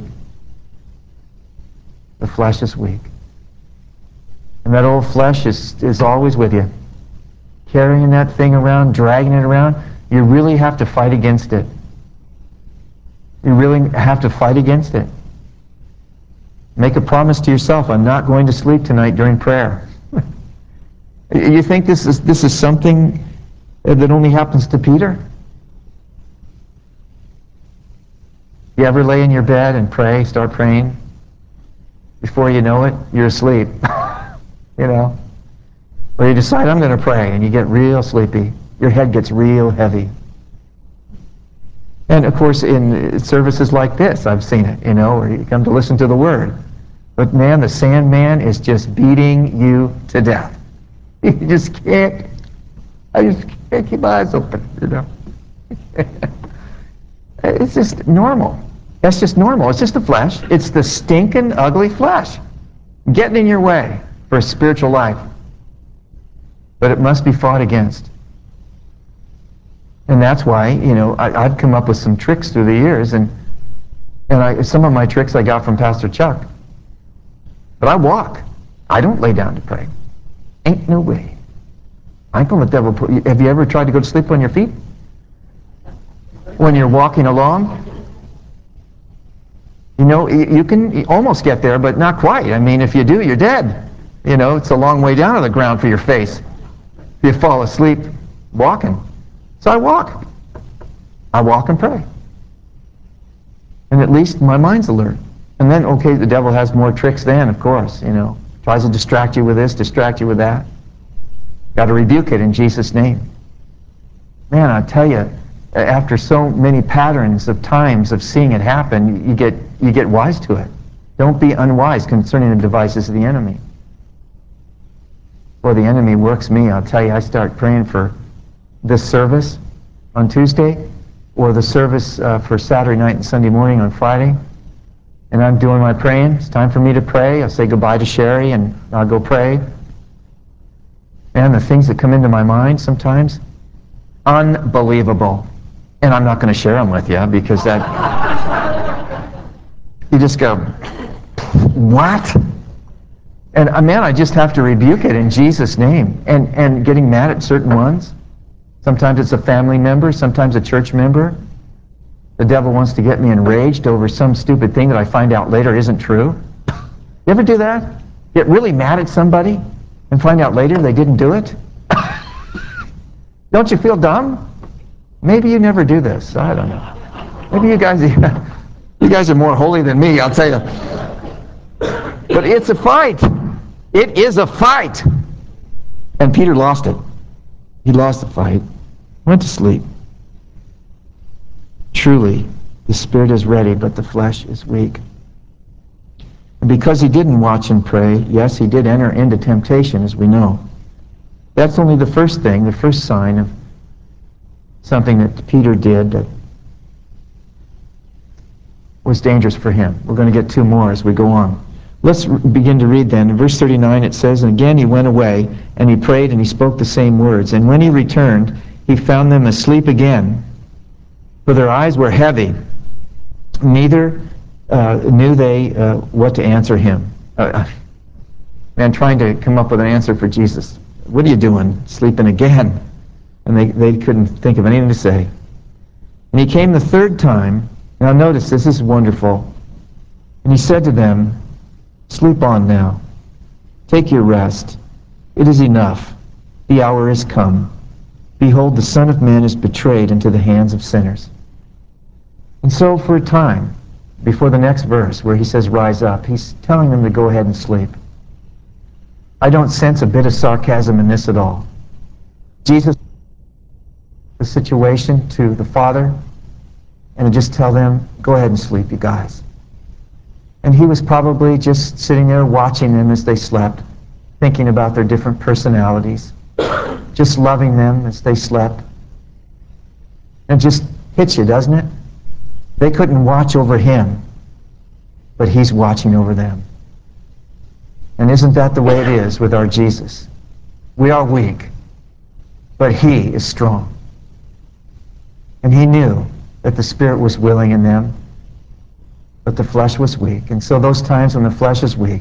The flesh is weak. And that old flesh is, is always with you. Carrying that thing around, dragging it around, you really have to fight against it. You really have to fight against it. Make a promise to yourself, I'm not going to sleep tonight during prayer. You think this is, this is something that only happens to Peter? You ever lay in your bed and pray, start praying? Before you know it, you're asleep. You know? Or you decide, I'm going to pray, and you get real sleepy. Your head gets real heavy. And of course, in services like this, I've seen it, you know, where you come to listen to the Word. But man, the Sandman is just beating you to death. You just can't, I just can't keep my eyes open, you know. It's just normal. That's just normal. It's just the flesh. It's the stinking, ugly flesh getting in your way for a spiritual life. But it must be fought against. And that's why, you know, I, I've come up with some tricks through the years, and and I, some of my tricks I got from Pastor Chuck. But I walk. I don't lay down to pray. Ain't no way. I ain't gonna let the devil put you. Have you ever tried to go to sleep on your feet? When you're walking along? You know, you, you can almost get there, but not quite. I mean, if you do, you're dead. You know, it's a long way down to the ground for your face. If you fall asleep walking. So I walk. I walk and pray. And at least my mind's alert. And then, okay, the devil has more tricks then, of course, you know. Tries to distract you with this, distract you with that. Got to rebuke it in Jesus' name. Man, I tell you, after so many patterns of times of seeing it happen, you get, you get wise to it. Don't be unwise concerning the devices of the enemy. Well, the enemy works me. I'll tell you, I start praying for this service on Tuesday, or the service uh, for Saturday night and Sunday morning on Friday. And I'm doing my praying. It's time for me to pray. I'll say goodbye to Sherry and I'll go pray. And the things that come into my mind sometimes, unbelievable. And I'm not going to share them with you because that, you just go, what? And uh, man, I just have to rebuke it in Jesus' name. And, and getting mad at certain ones. Sometimes it's a family member, sometimes a church member. The devil wants to get me enraged over some stupid thing that I find out later isn't true. You ever do that? Get really mad at somebody and find out later they didn't do it? Don't you feel dumb? Maybe you never do this. I don't know. Maybe you guys, you guys are more holy than me, I'll tell you. But it's a fight. It is a fight. And Peter lost it. He lost the fight. Went to sleep. Truly, the spirit is ready, but the flesh is weak. And because he didn't watch and pray, yes, he did enter into temptation, as we know. That's only the first thing, the first sign of something that Peter did that was dangerous for him. We're going to get two more as we go on. Let's r- begin to read then. In verse thirty-nine it says, "And again he went away, and he prayed, and he spoke the same words. And when he returned, he found them asleep again, for their eyes were heavy. Neither uh, knew they uh, what to answer him." Uh, man, trying to come up with an answer for Jesus. What are you doing? Sleeping again? And they, they couldn't think of anything to say. And he came the third time. Now notice, this is wonderful. And he said to them, "Sleep on now. Take your rest. It is enough. The hour is come. Behold, the Son of Man is betrayed into the hands of sinners." And so for a time, before the next verse where he says, "Rise up," he's telling them to go ahead and sleep. I don't sense a bit of sarcasm in this at all. Jesus, the situation to the Father, and just tell them, "Go ahead and sleep, you guys." And he was probably just sitting there watching them as they slept, thinking about their different personalities, just loving them as they slept. And it just hits you, doesn't it? They couldn't watch over him, but he's watching over them. And isn't that the way it is with our Jesus? We are weak, but he is strong. And he knew that the Spirit was willing in them, but the flesh was weak. And so those times when the flesh is weak,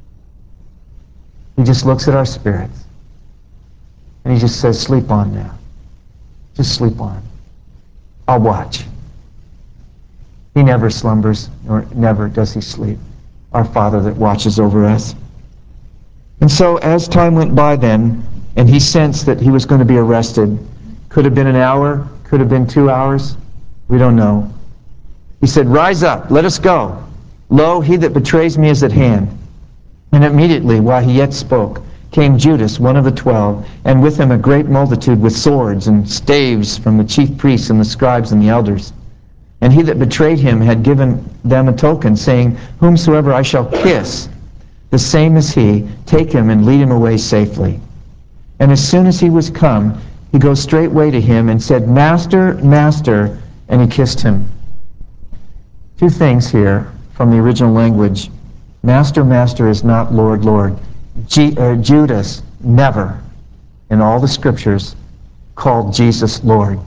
he just looks at our spirits, and he just says, "Sleep on now. Just sleep on. I'll watch." He never slumbers, nor never does he sleep. Our Father that watches over us. And so as time went by then, and he sensed that he was going to be arrested, could have been an hour, could have been two hours, we don't know. He said, "Rise up, let us go. Lo, he that betrays me is at hand." And immediately, while he yet spoke, came Judas, one of the twelve, and with him a great multitude with swords and staves from the chief priests and the scribes and the elders. And he that betrayed him had given them a token, saying, "Whomsoever I shall kiss, the same is he. Take him and lead him away safely." And as soon as he was come, he goes straightway to him and said, "Master, Master," and he kissed him. Two things here from the original language. Master, Master is not Lord, Lord. G- uh, Judas never, in all the scriptures, called Jesus Lord.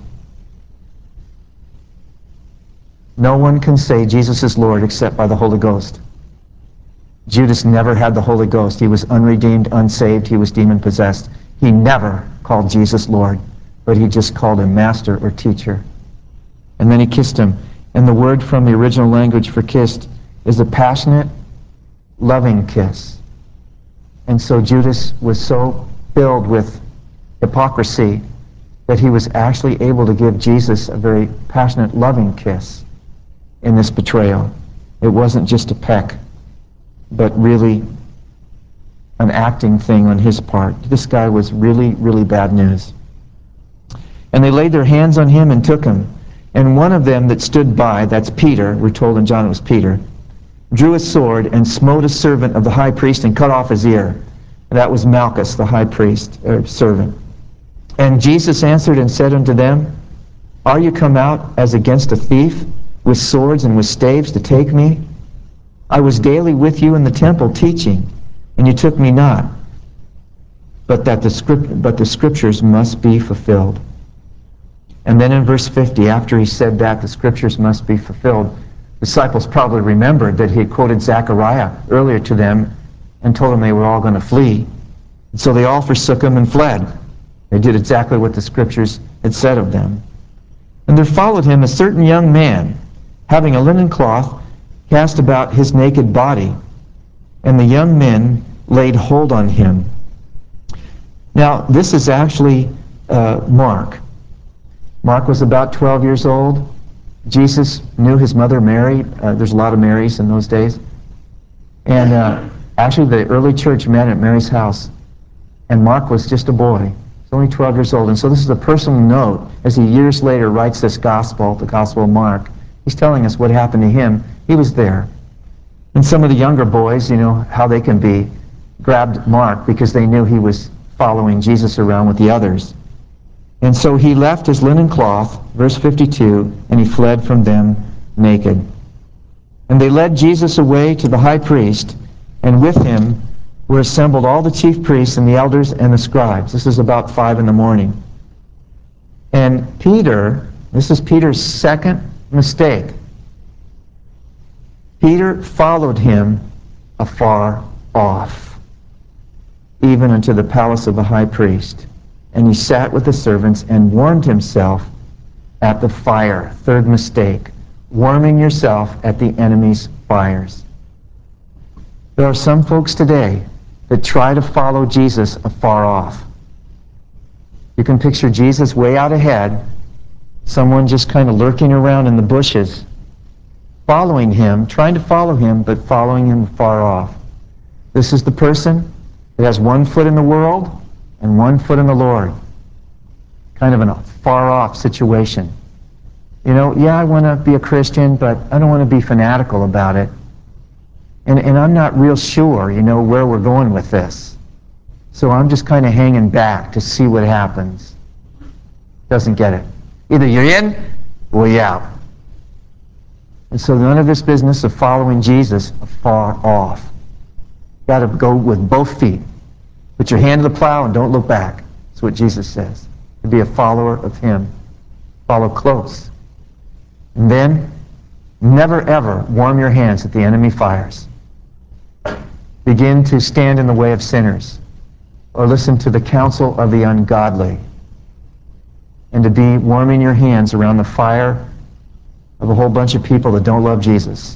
No one can say Jesus is Lord except by the Holy Ghost. Judas never had the Holy Ghost. He was unredeemed, unsaved. He was demon-possessed. He never called Jesus Lord, but he just called him Master or Teacher. And then he kissed him. And the word from the original language for kissed is a passionate, loving kiss. And so Judas was so filled with hypocrisy that he was actually able to give Jesus a very passionate, loving kiss in this betrayal. It wasn't just a peck, but really an acting thing on his part. This guy was really, really bad news. And they laid their hands on him and took him. And one of them that stood by, that's Peter, we're told in John it was Peter, drew a sword and smote a servant of the high priest and cut off his ear. That was Malchus, the high priest, or servant. And Jesus answered and said unto them, "Are you come out as against a thief, with swords and with staves to take me? I was daily with you in the temple teaching, and you took me not. But that the script, but the scriptures must be fulfilled." And then in verse fifty, after he said that the scriptures must be fulfilled, disciples probably remembered that he had quoted Zechariah earlier to them and told them they were all going to flee. And so they all forsook him and fled. They did exactly what the scriptures had said of them. And there followed him a certain young man, having a linen cloth cast about his naked body. And the young men laid hold on him. Now, this is actually uh, Mark. Mark was about twelve years old. Jesus knew his mother Mary. Uh, there's a lot of Marys in those days. And uh, actually the early church met at Mary's house. And Mark was just a boy. He's only twelve years old. And so this is a personal note as he years later writes this gospel, the Gospel of Mark. He's telling us what happened to him. He was there. And some of the younger boys, you know, how they can be, grabbed Mark because they knew he was following Jesus around with the others. And so he left his linen cloth, verse fifty-two, and he fled from them naked. And they led Jesus away to the high priest, and with him were assembled all the chief priests and the elders and the scribes. This is about five in the morning. And Peter, this is Peter's second mistake. Peter followed him afar off, even unto the palace of the high priest. And he sat with the servants and warmed himself at the fire. Third mistake, warming yourself at the enemy's fires. There are some folks today that try to follow Jesus afar off. You can picture Jesus way out ahead, someone just kind of lurking around in the bushes, following him, trying to follow him, but following him far off. This is the person that has one foot in the world and one foot in the Lord. Kind of in a far-off situation. You know, yeah, I want to be a Christian, but I don't want to be fanatical about it. And, and I'm not real sure, you know, where we're going with this. So I'm just kind of hanging back to see what happens. Doesn't get it. Either you're in or you're out. And so none of this business of following Jesus afar off. Got to go with both feet. Put your hand to the plow and don't look back. That's what Jesus says. To be a follower of him. Follow close. And then, never ever warm your hands at the enemy fires. Begin to stand in the way of sinners, or listen to the counsel of the ungodly, and to be warming your hands around the fire of a whole bunch of people that don't love Jesus.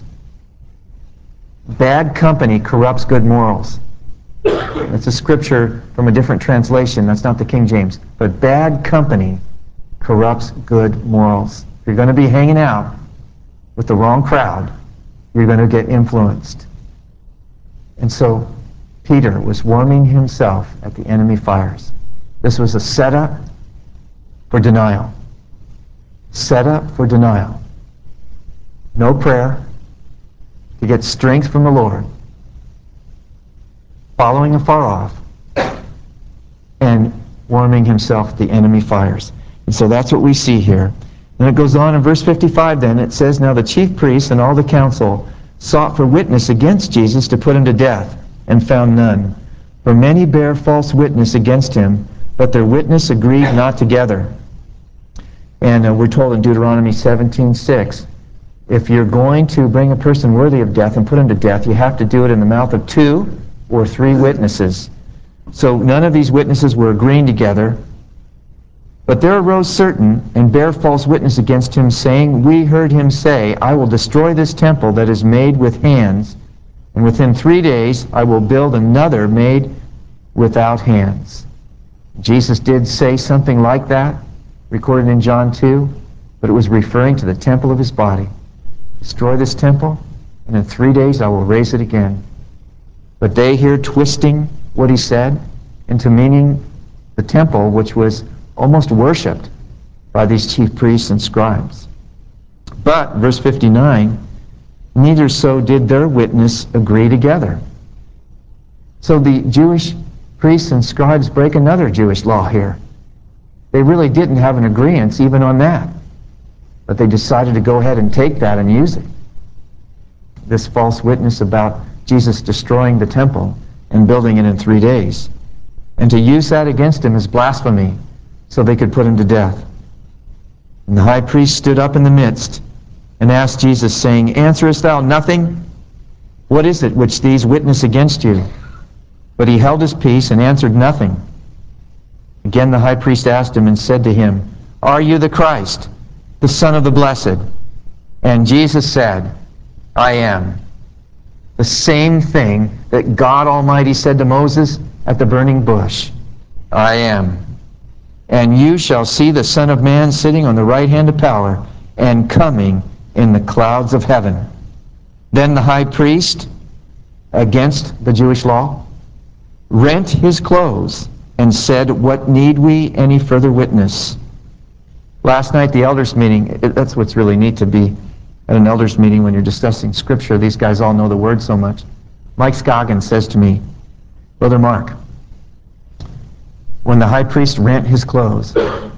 Bad company corrupts good morals. That's a scripture from a different translation. That's not the King James. But bad company corrupts good morals. If you're going to be hanging out with the wrong crowd, you're going to get influenced. And so Peter was warming himself at the enemy fires. This was a setup for denial. Setup for denial. No prayer to get strength from the Lord. Following afar off and warming himself at the enemy fires. And so that's what we see here. And it goes on in verse fifty-five then, it says, Now the chief priests and all the council sought for witness against Jesus to put him to death, and found none. For many bare false witness against him, but their witness agreed not together. And uh, we're told in Deuteronomy seventeen six, if you're going to bring a person worthy of death and put him to death, you have to do it in the mouth of two or three witnesses. So none of these witnesses were agreeing together. But there arose certain and bare false witness against him, saying, We heard him say, I will destroy this temple that is made with hands, and within three days I will build another made without hands. Jesus did say something like that, recorded in John two, but it was referring to the temple of his body. Destroy this temple, and in three days I will raise it again. But they here twisting what he said into meaning the temple, which was almost worshipped by these chief priests and scribes. But, verse fifty-nine, neither so did their witness agree together. So the Jewish priests and scribes break another Jewish law here. They really didn't have an agreement even on that. But they decided to go ahead and take that and use it. This false witness about Jesus destroying the temple and building it in three days. And to use that against him is blasphemy, so they could put him to death. And the high priest stood up in the midst and asked Jesus, saying, Answerest thou nothing? What is it which these witness against you? But he held his peace and answered nothing. Again the high priest asked him and said to him, Are you the Christ, the Son of the Blessed? And Jesus said, I am. The same thing that God Almighty said to Moses at the burning bush. I am. And you shall see the Son of Man sitting on the right hand of power and coming in the clouds of heaven. Then the high priest, against the Jewish law, rent his clothes and said, What need we any further witness? Last night, the elders meeting, it, that's what's really neat to be at an elders meeting when you're discussing Scripture. These guys all know the Word so much. Mike Scoggins says to me, Brother Mark, when the high priest rent his clothes,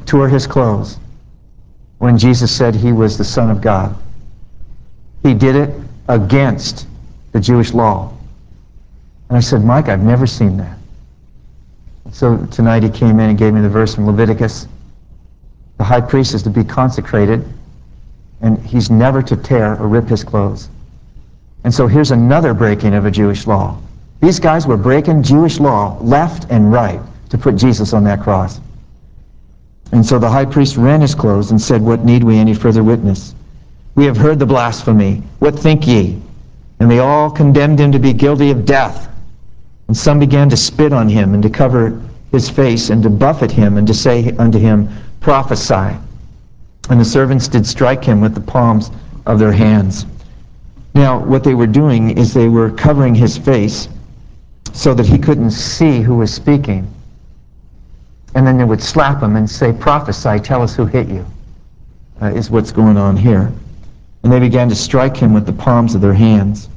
tore his clothes when Jesus said he was the Son of God. He did it against the Jewish law. And I said, Mike, I've never seen that. So tonight he came in and gave me the verse from Leviticus. The high priest is to be consecrated, and he's never to tear or rip his clothes. And so here's another breaking of a Jewish law. These guys were breaking Jewish law left and right to put Jesus on that cross. And so the high priest rent his clothes and said, what need we any further witness? We have heard the blasphemy. What think ye? And they all condemned him to be guilty of death. And some began to spit on him and to cover his face and to buffet him and to say unto him, prophesy. And the servants did strike him with the palms of their hands. Now, what they were doing is they were covering his face so that he couldn't see who was speaking. And then they would slap him and say, prophesy, tell us who hit you, uh, is what's going on here. And they began to strike him with the palms of their hands.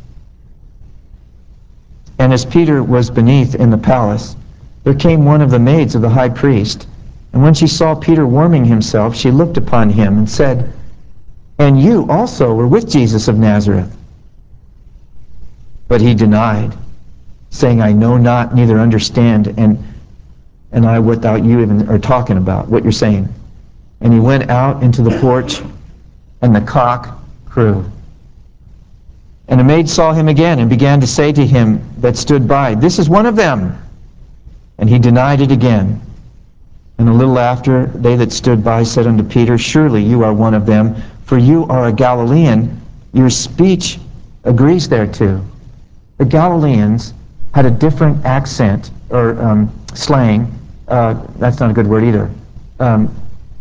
And as Peter was beneath in the palace, there came one of the maids of the high priest. And when she saw Peter warming himself, she looked upon him and said, and you also were with Jesus of Nazareth. But he denied, saying, I know not, neither understand, and and I what thou you even are talking about, what you're saying. And he went out into the porch, and the cock crew. And the maid saw him again, and began to say to him that stood by, this is one of them. And he denied it again. And a little after, they that stood by said unto Peter, surely you are one of them, for you are a Galilean. Your speech agrees thereto. The Galileans had a different accent, or um, slang. Uh, that's not a good word either. Um,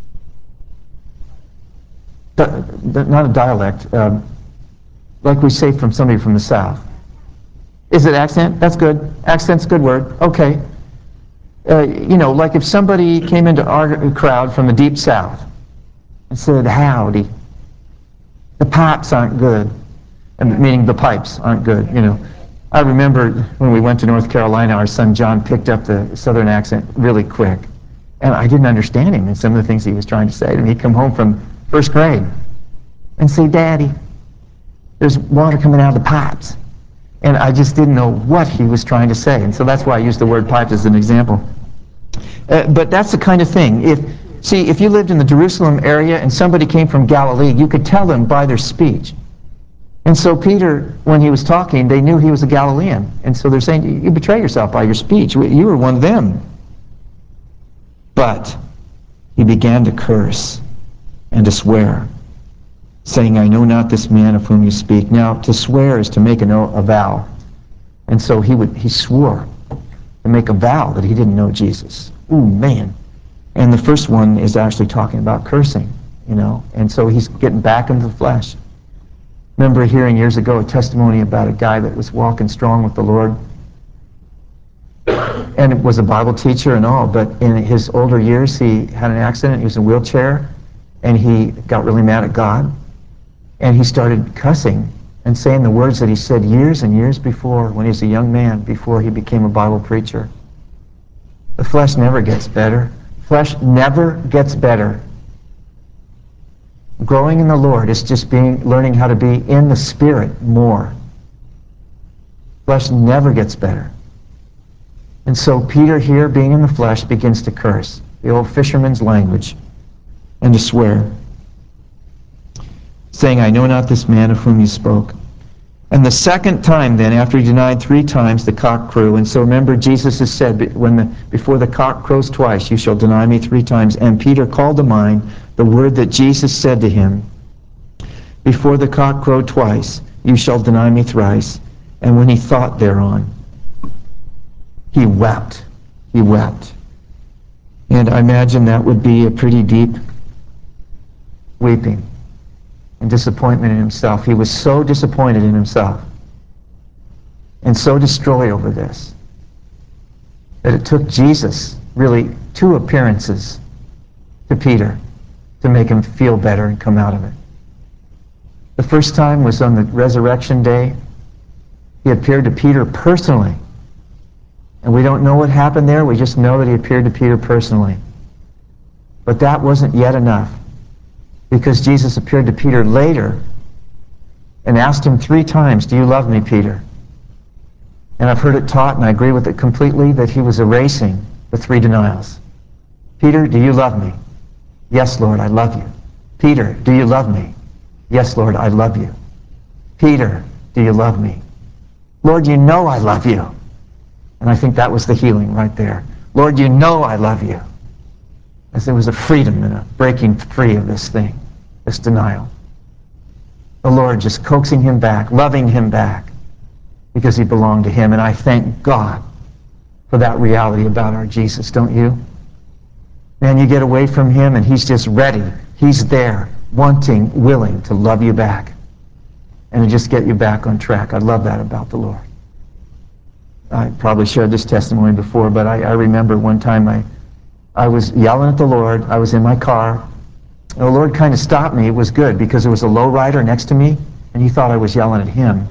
di- di- not a dialect. Um, like we say from somebody from the South. Is it accent? That's good. Accent's a good word. Okay. Uh, you know, like if somebody came into our crowd from the deep South and said, howdy, the pipes aren't good. And meaning the pipes aren't good, you know. I remember when we went to North Carolina, our son John picked up the southern accent really quick. And I didn't understand him and some of the things he was trying to say to me. He'd come home from first grade and say, Daddy, there's water coming out of the pipes. And I just didn't know what he was trying to say. And so that's why I used the word pipes as an example. Uh, but that's the kind of thing. If, see, if you lived in the Jerusalem area and somebody came from Galilee, you could tell them by their speech. And so Peter, when he was talking, they knew he was a Galilean. And so they're saying, you betray yourself by your speech. You were one of them. But he began to curse and to swear, saying, I know not this man of whom you speak. Now, to swear is to make an oath, a vow. And so he would he swore to make a vow that he didn't know Jesus. Ooh, man. And the first one is actually talking about cursing, you know. And so he's getting back into the flesh. Remember hearing years ago a testimony about a guy that was walking strong with the Lord. And it was a Bible teacher and all, but in his older years he had an accident. He was in a wheelchair, and he got really mad at God. And he started cussing and saying the words that he said years and years before when he was a young man, before he became a Bible preacher. The flesh never gets better. Flesh never gets better. Growing in the Lord is just being, learning how to be in the Spirit more. Flesh never gets better. And so Peter here, being in the flesh, begins to curse, the old fisherman's language, and to swear, saying, I know not this man of whom you spoke. And the second time then, after he denied three times, the cock crew. And so remember, Jesus has said, when the, before the cock crows twice, you shall deny me three times. And Peter called to mind the word that Jesus said to him, before the cock crow twice, you shall deny me thrice. And when he thought thereon, he wept. He wept. And I imagine that would be a pretty deep weeping and disappointment in himself. He was so disappointed in himself and so destroyed over this that it took Jesus really two appearances to Peter to make him feel better and come out of it. The first time was on the resurrection day. He appeared to Peter personally. And we don't know what happened there. We just know that he appeared to Peter personally. But that wasn't yet enough, because Jesus appeared to Peter later and asked him three times, do you love me, Peter? And I've heard it taught, and I agree with it completely, that he was erasing the three denials. Peter, do you love me? Yes, Lord, I love you. Peter, do you love me? Yes, Lord, I love you. Peter, do you love me? Lord, you know I love you. And I think that was the healing right there. Lord, you know I love you. As there was a freedom and a breaking free of this thing, this denial. The Lord just coaxing him back, loving him back, because he belonged to him. And I thank God for that reality about our Jesus, don't you? Man, you get away from him and he's just ready. He's there, wanting, willing to love you back and to just get you back on track. I love that about the Lord. I probably shared this testimony before, but I, I remember one time I, I was yelling at the Lord. I was in my car. And the Lord kind of stopped me. It was good, because there was a lowrider next to me, and he thought I was yelling at him.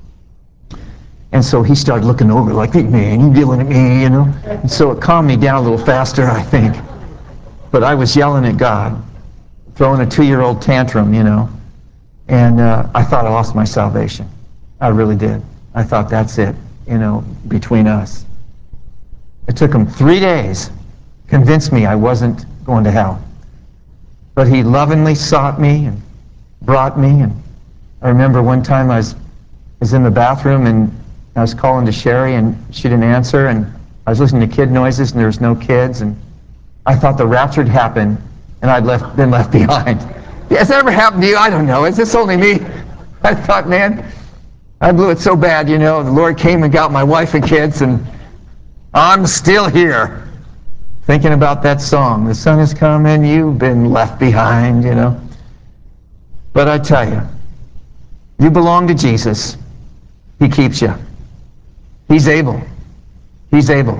And so he started looking over like, man, you yelling at me, you know? And so it calmed me down a little faster, I think. But I was yelling at God, throwing a two-year-old tantrum, you know. And uh, I thought I lost my salvation. I really did. I thought that's it, you know, between us. It took him three days, convinced me I wasn't going to hell. But he lovingly sought me and brought me. And I remember one time I was, was in the bathroom and I was calling to Sherry and she didn't answer, and I was listening to kid noises and there was no kids, and I thought the rapture had happened and I'd left, been left behind. Has that ever happened to you? I don't know. Is this only me? I thought, man, I blew it so bad, you know. The Lord came and got my wife and kids, and I'm still here. Thinking about that song, the sun is coming, you've been left behind, you know. But I tell you, you belong to Jesus. He keeps you. He's able. He's able.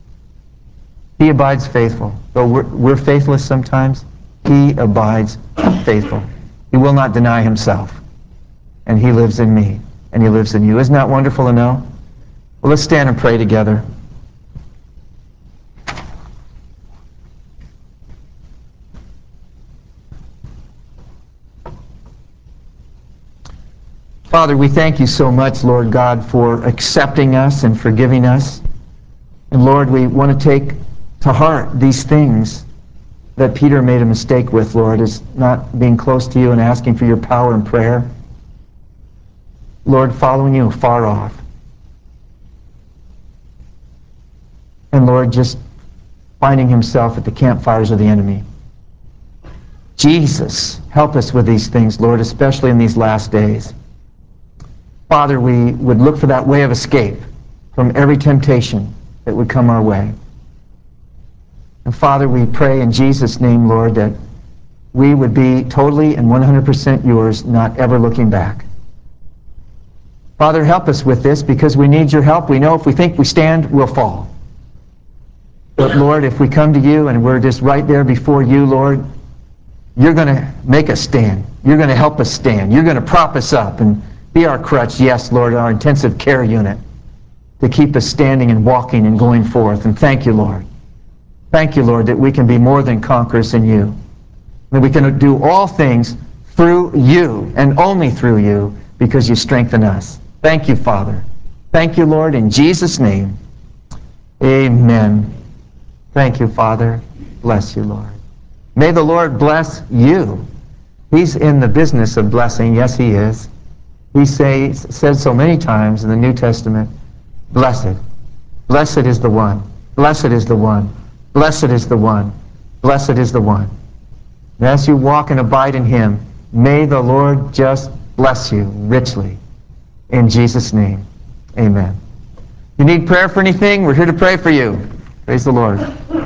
He abides faithful. Though we're, we're faithless sometimes, he abides faithful. He will not deny himself. And he lives in me, and he lives in you. Isn't that wonderful to know? Well, let's stand and pray together. Father, we thank you so much, Lord God, for accepting us and forgiving us. And Lord, we want to take to heart these things that Peter made a mistake with, Lord, is not being close to you and asking for your power in prayer. Lord, following you far off. And Lord, just finding himself at the campfires of the enemy. Jesus, help us with these things, Lord, especially in these last days. Father, we would look for that way of escape from every temptation that would come our way. And Father, we pray in Jesus' name, Lord, that we would be totally and one hundred percent yours, not ever looking back. Father, help us with this, because we need your help. We know if we think we stand, we'll fall. But Lord, if we come to you and we're just right there before you, Lord, you're going to make us stand. You're going to help us stand. You're going to prop us up and be our crutch, yes, Lord, our intensive care unit, to keep us standing and walking and going forth. And thank you, Lord. Thank you, Lord, that we can be more than conquerors in you. That we can do all things through you and only through you, because you strengthen us. Thank you, Father. Thank you, Lord, in Jesus' name. Amen. Thank you, Father. Bless you, Lord. May the Lord bless you. He's in the business of blessing. Yes, he is. He say, said so many times in the New Testament, blessed. Blessed is the one. Blessed is the one. Blessed is the one. Blessed is the one. And as you walk and abide in him, may the Lord just bless you richly. In Jesus' name, amen. You need prayer for anything? We're here to pray for you. Praise the Lord.